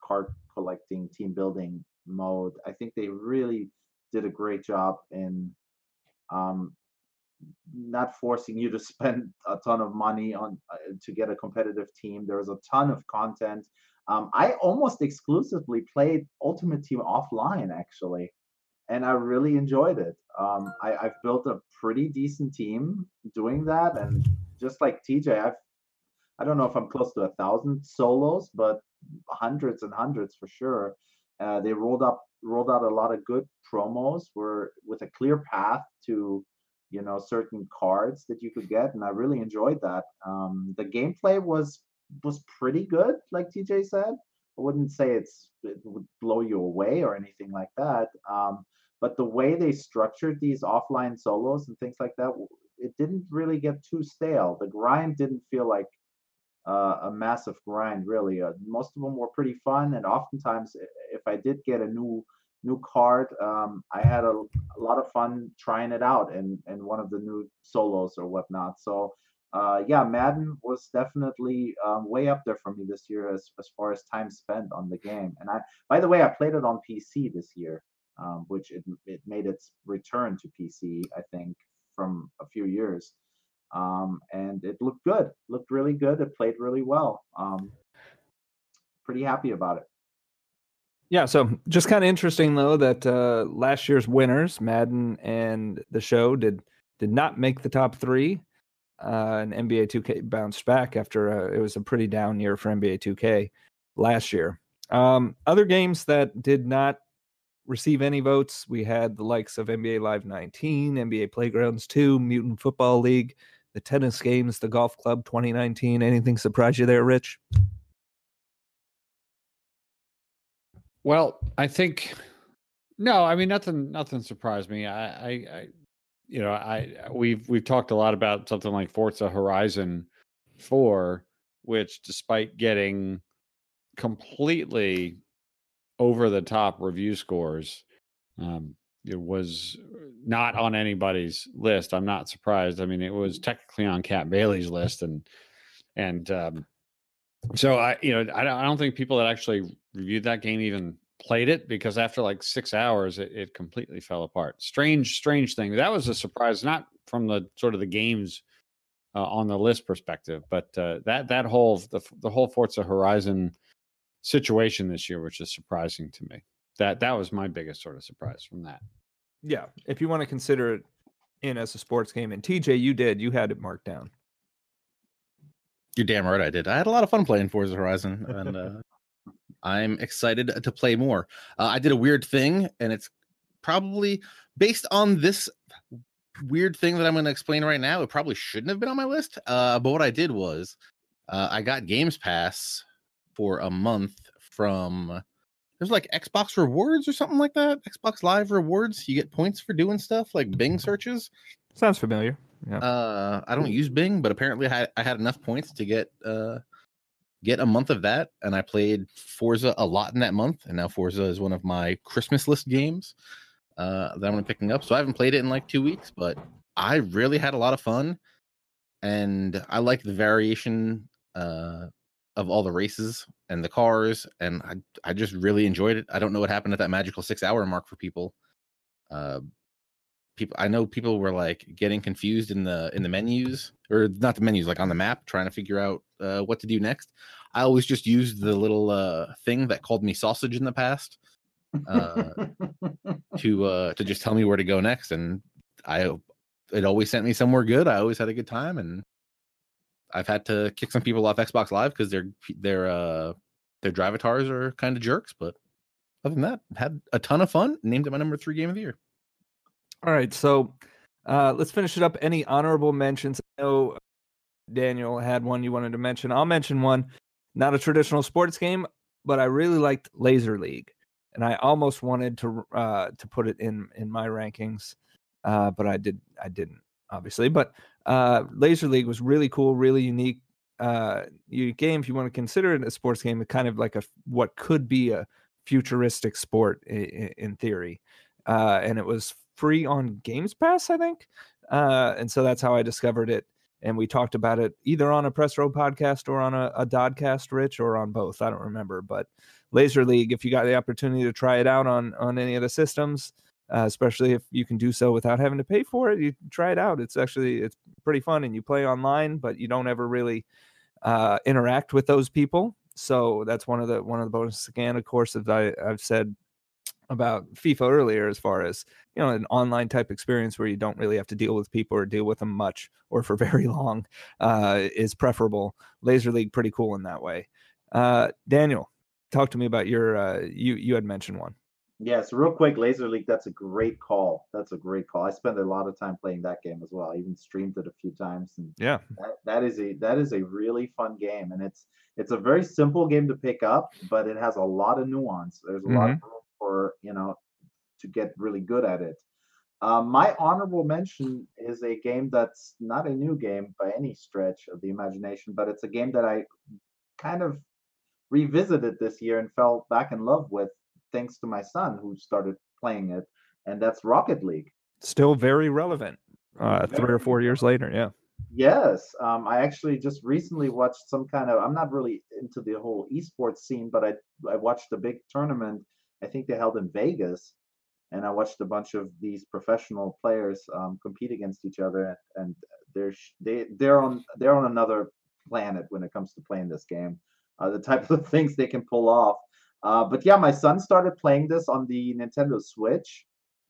card collecting, team building mode. I think they really did a great job in um, not forcing you to spend a ton of money on uh, to get a competitive team. There was a ton of content. Um, I almost exclusively played Ultimate Team offline, actually, and I really enjoyed it. Um, I, I've built a pretty decent team doing that, and just like T J, I've I don't know if I'm close to a thousand solos, but hundreds and hundreds for sure. Uh, they rolled up rolled out a lot of good promos, were with a clear path to you know certain cards that you could get, and I really enjoyed that. Um, the gameplay was was pretty good, like T J said. I wouldn't say it's it would blow you away or anything like that. Um, but the way they structured these offline solos and things like that, it didn't really get too stale. The grind didn't feel like uh, a massive grind, really. Uh, most of them were pretty fun, and oftentimes, if I did get a new new card, um, I had a, a lot of fun trying it out in in one of the new solos or whatnot. So, uh, yeah, Madden was definitely um, way up there for me this year as as far as time spent on the game. And I, by the way, I played it on P C this year, um, which it it made its return to P C, I think, from a few years. Um, and it looked good, looked really good. It played really well. Um, pretty happy about it. Yeah, so just kind of interesting though that uh, last year's winners, Madden and the show, did did not make the top three. Uh, and N B A two K bounced back after uh, it was a pretty down year for N B A two K last year. Um, other games that did not receive any votes, we had the likes of N B A Live nineteen, N B A Playgrounds two, Mutant Football League, the tennis games, the Golf Club twenty nineteen. Anything surprise you there, Rich? Well, I think no. I mean, nothing. Nothing surprised me. I, I, I, you know, I we've we've talked a lot about something like Forza Horizon four, which, despite getting completely over the top review scores, um, it was not on anybody's list. I'm not surprised. I mean, it was technically on Cat Bailey's list, and and um, so I, you know, I don't, I don't think people that actually reviewed that game even played it, because after like six hours, it, it completely fell apart. Strange, strange thing. That was a surprise, not from the sort of the games uh, on the list perspective, but uh, that that whole the the whole Forza Horizon situation this year, which is surprising to me. That that was my biggest sort of surprise from that. Yeah, if you want to consider it in as a sports game, and T J, you did, you had it marked down. You're damn right I did. I had a lot of fun playing Forza Horizon, and uh, I'm excited to play more. Uh, I did a weird thing, and it's probably based on this weird thing that I'm going to explain right now. It probably shouldn't have been on my list, uh, but what I did was uh, I got Games Pass for a month from... There's like Xbox rewards or something like that. Xbox Live rewards. You get points for doing stuff like Bing searches. Sounds familiar. Yeah. Uh, I don't use Bing, but apparently I had, I had enough points to get uh, get a month of that. And I played Forza a lot in that month. And now Forza is one of my Christmas list games uh, that I'm going to be picking up. So I haven't played it in like two weeks, but I really had a lot of fun. And I like the variation uh, of all the races and the cars, and I I just really enjoyed it. I don't know what happened at that magical six hour mark for people. Uh, people, I know people were like getting confused in the in the menus, or not the menus, like on the map, trying to figure out uh, what to do next. I always just used the little uh, thing that called me sausage in the past uh, to uh, to just tell me where to go next, and I it always sent me somewhere good. I always had a good time, and I've had to kick some people off Xbox Live because their their uh their drivatars are kind of jerks, but other than that, had a ton of fun. Named it my number three game of the year. All right, so uh, let's finish it up. Any honorable mentions? I know Daniel had one you wanted to mention. I'll mention one. Not a traditional sports game, but I really liked Laser League, and I almost wanted to uh, to put it in in my rankings, uh, but I did I didn't obviously, but. Uh, Laser League was really cool, really unique uh, game. If you want to consider it a sports game, it's kind of like a what could be a futuristic sport in, in theory. Uh, and it was free on Games Pass, I think. Uh, and so that's how I discovered it. And we talked about it either on a Press Row podcast or on a, a Dodcast, Rich, or on both. I don't remember. But Laser League, if you got the opportunity to try it out on on any of the systems, uh, especially if you can do so without having to pay for it, you try it out. It's actually it's pretty fun, and you play online, but you don't ever really uh, interact with those people. So that's one of the one of the bonuses. Again, of course, as I, I've said about FIFA earlier, as far as, you know, an online type experience where you don't really have to deal with people or deal with them much or for very long uh, is preferable. Laser League, pretty cool in that way. Uh, Daniel, talk to me about your, uh, you, you had mentioned one. Yeah, so real quick, Laser League, that's a great call. That's a great call. I spend a lot of time playing that game as well. I even streamed it a few times. And yeah, that, that is a that is a really fun game. And it's it's a very simple game to pick up, but it has a lot of nuance. There's a mm-hmm. lot of room for, you know, to get really good at it. Um, my honorable mention is a game that's not a new game by any stretch of the imagination, but it's a game that I kind of revisited this year and fell back in love with, thanks to my son who started playing it, and that's Rocket League. Still very relevant uh, very three or four years later, yeah. Yes, um, I actually just recently watched some kind of, I'm not really into the whole esports scene, but I I watched a big tournament, I think they held in Vegas, and I watched a bunch of these professional players um, compete against each other, and they're they they're on they're on another planet when it comes to playing this game. Uh, the type of things they can pull off. Uh, but yeah, my son started playing this on the Nintendo Switch.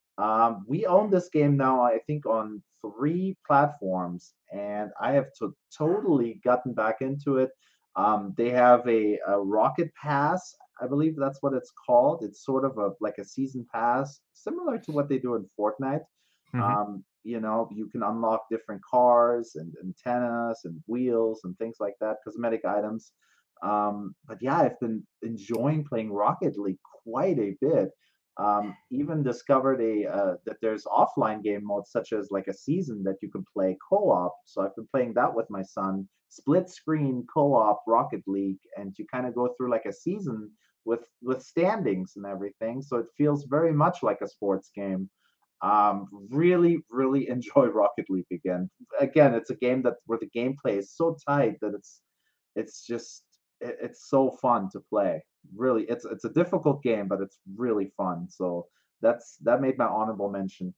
Um, we own this game now, I think, on three platforms, and I have to, totally gotten back into it. Um, they have a, a Rocket Pass, I believe that's what it's called. It's sort of a like a season pass, similar to what they do in Fortnite. Mm-hmm. Um, you know, you can unlock different cars and antennas and wheels and things like that, cosmetic items. Um, but yeah, I've been enjoying playing Rocket League quite a bit. Um, even discovered a uh, that there's offline game modes such as like a season that you can play co-op. So I've been playing that with my son, split screen co-op Rocket League, and you kind of go through like a season with with standings and everything. So it feels very much like a sports game. Um, really, really enjoy Rocket League again. Again, it's a game that where the gameplay is so tight that it's it's just it's so fun to play. Really, it's it's a difficult game, but it's really fun. So that's that made my honorable mention.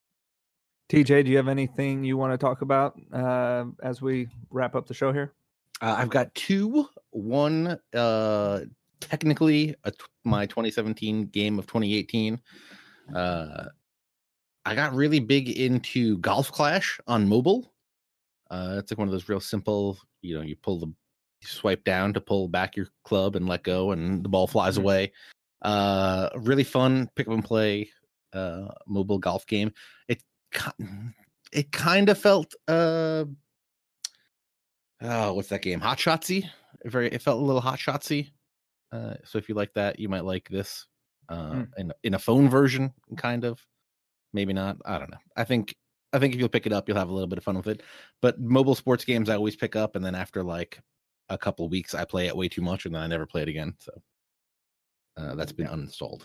T J, do you have anything you want to talk about uh, as we wrap up the show here? Uh, I've got two. One, uh, technically, a, my twenty seventeen game of twenty eighteen. Uh, I got really big into Golf Clash on mobile. Uh, it's like one of those real simple, you know, you pull the you swipe down to pull back your club and let go, and the ball flies mm-hmm. away. Uh, really fun pick up and play uh, mobile golf game. It it kind of felt uh, oh, what's that game? Hot Shotsy. Very, it felt a little Hot Shotsy. Uh, so if you like that, you might like this uh, mm. in in a phone version, kind of. Maybe not. I don't know. I think I think if you'll pick it up, you'll have a little bit of fun with it. But mobile sports games, I always pick up, and then after like a couple of weeks, I play it way too much, and then I never play it again. So uh, that's been uninstalled.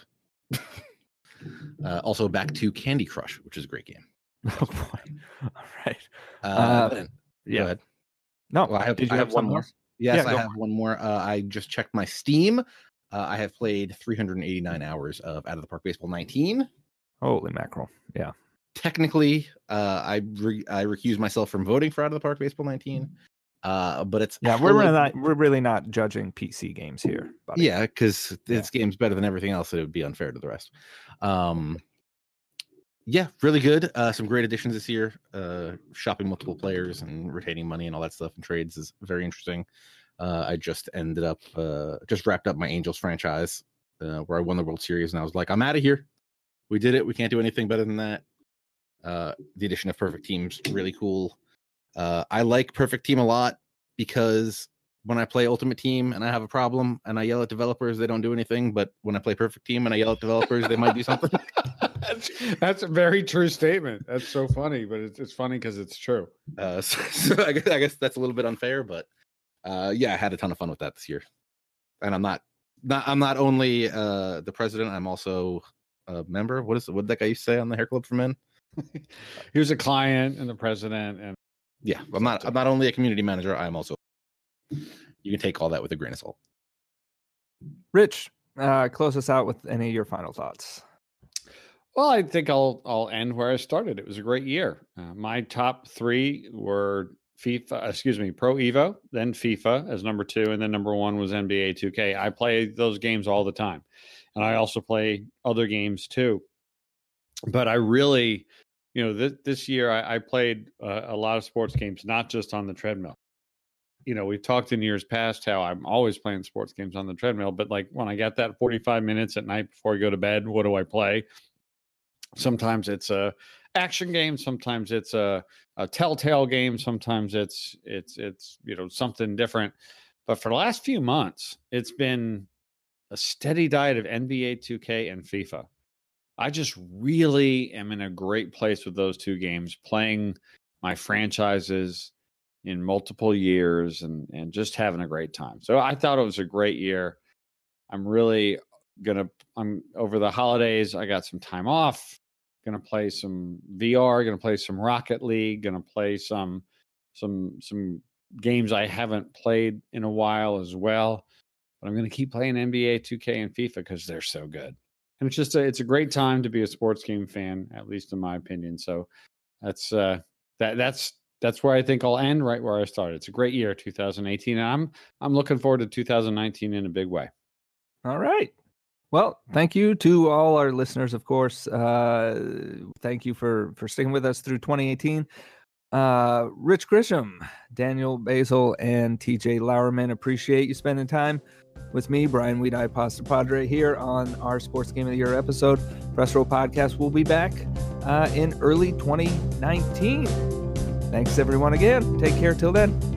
uh, also, back to Candy Crush, which is a great game. Oh boy! All right. Uh, uh, yeah. Go ahead. No, well, I have. Did you I have, have one more? Yes, yeah, I have on. one more. Uh, I just checked my Steam. Uh, I have played three hundred eighty-nine hours of Out of the Park Baseball nineteen. Holy mackerel! Yeah. Technically, uh, I re- I recuse myself from voting for Out of the Park Baseball nineteen. Uh, but it's yeah, we're really not we're really not judging P C games here. Buddy. Yeah, because this yeah. game's better than everything else, so it would be unfair to the rest. Um, yeah, really good. Uh, some great additions this year. Uh, shopping multiple players and retaining money and all that stuff and trades is very interesting. Uh, I just ended up uh, just wrapped up my Angels franchise uh, where I won the World Series, and I was like, I'm out of here. We did it. We can't do anything better than that. Uh, the addition of Perfect Team's really cool. Uh, I like Perfect Team a lot because when I play Ultimate Team and I have a problem and I yell at developers, they don't do anything. But when I play Perfect Team and I yell at developers, they might do something. that's, that's a very true statement. That's so funny, but it's, it's funny because it's true. Uh, so, so I, guess, I guess that's a little bit unfair, but uh, yeah, I had a ton of fun with that this year. And I'm not, not I'm not only uh, the president, I'm also a member. What is what did that guy used to say on the Hair Club for Men? He was a client and the president, and yeah, I'm not. I'm not only a community manager. I'm also. You can take all that with a grain of salt. Rich, uh, close us out with any of your final thoughts. Well, I think I'll I'll end where I started. It was a great year. Uh, my top three were FIFA, excuse me, Pro Evo, then FIFA as number two, and then number one was N B A two K. I play those games all the time, and I also play other games too. But I really, you know, this this year I, I played uh, a lot of sports games, not just on the treadmill. You know, we've talked in years past how I'm always playing sports games on the treadmill, but like when I got that forty-five minutes at night before I go to bed, what do I play? Sometimes it's a action game, sometimes it's a, a telltale game, sometimes it's it's it's you know something different. But for the last few months, it's been a steady diet of N B A two K and FIFA. I just really am in a great place with those two games, playing my franchises in multiple years and and just having a great time. So I thought it was a great year. I'm really gonna I'm over the holidays, I got some time off. Gonna play some V R, gonna play some Rocket League, gonna play some some some games I haven't played in a while as well. But I'm gonna keep playing N B A two K and FIFA because they're so good. And it's just a, it's a great time to be a sports game fan, at least in my opinion. So that's uh that that's that's where I think I'll end, right where I started. It's a great year, two thousand eighteen, and I'm I'm looking forward to two thousand nineteen in a big way. All right. Well, thank you to all our listeners, of course. Uh, thank you for, for sticking with us through twenty eighteen. Uh, Rich Grisham, Daniel Basil, and T J Lauerman, appreciate you spending time with me, Brian Weedeye Pasta Padre, here on our Sports Game of the Year episode. Press Row Podcast will be back uh, in early twenty nineteen. Thanks, everyone, again. Take care till then.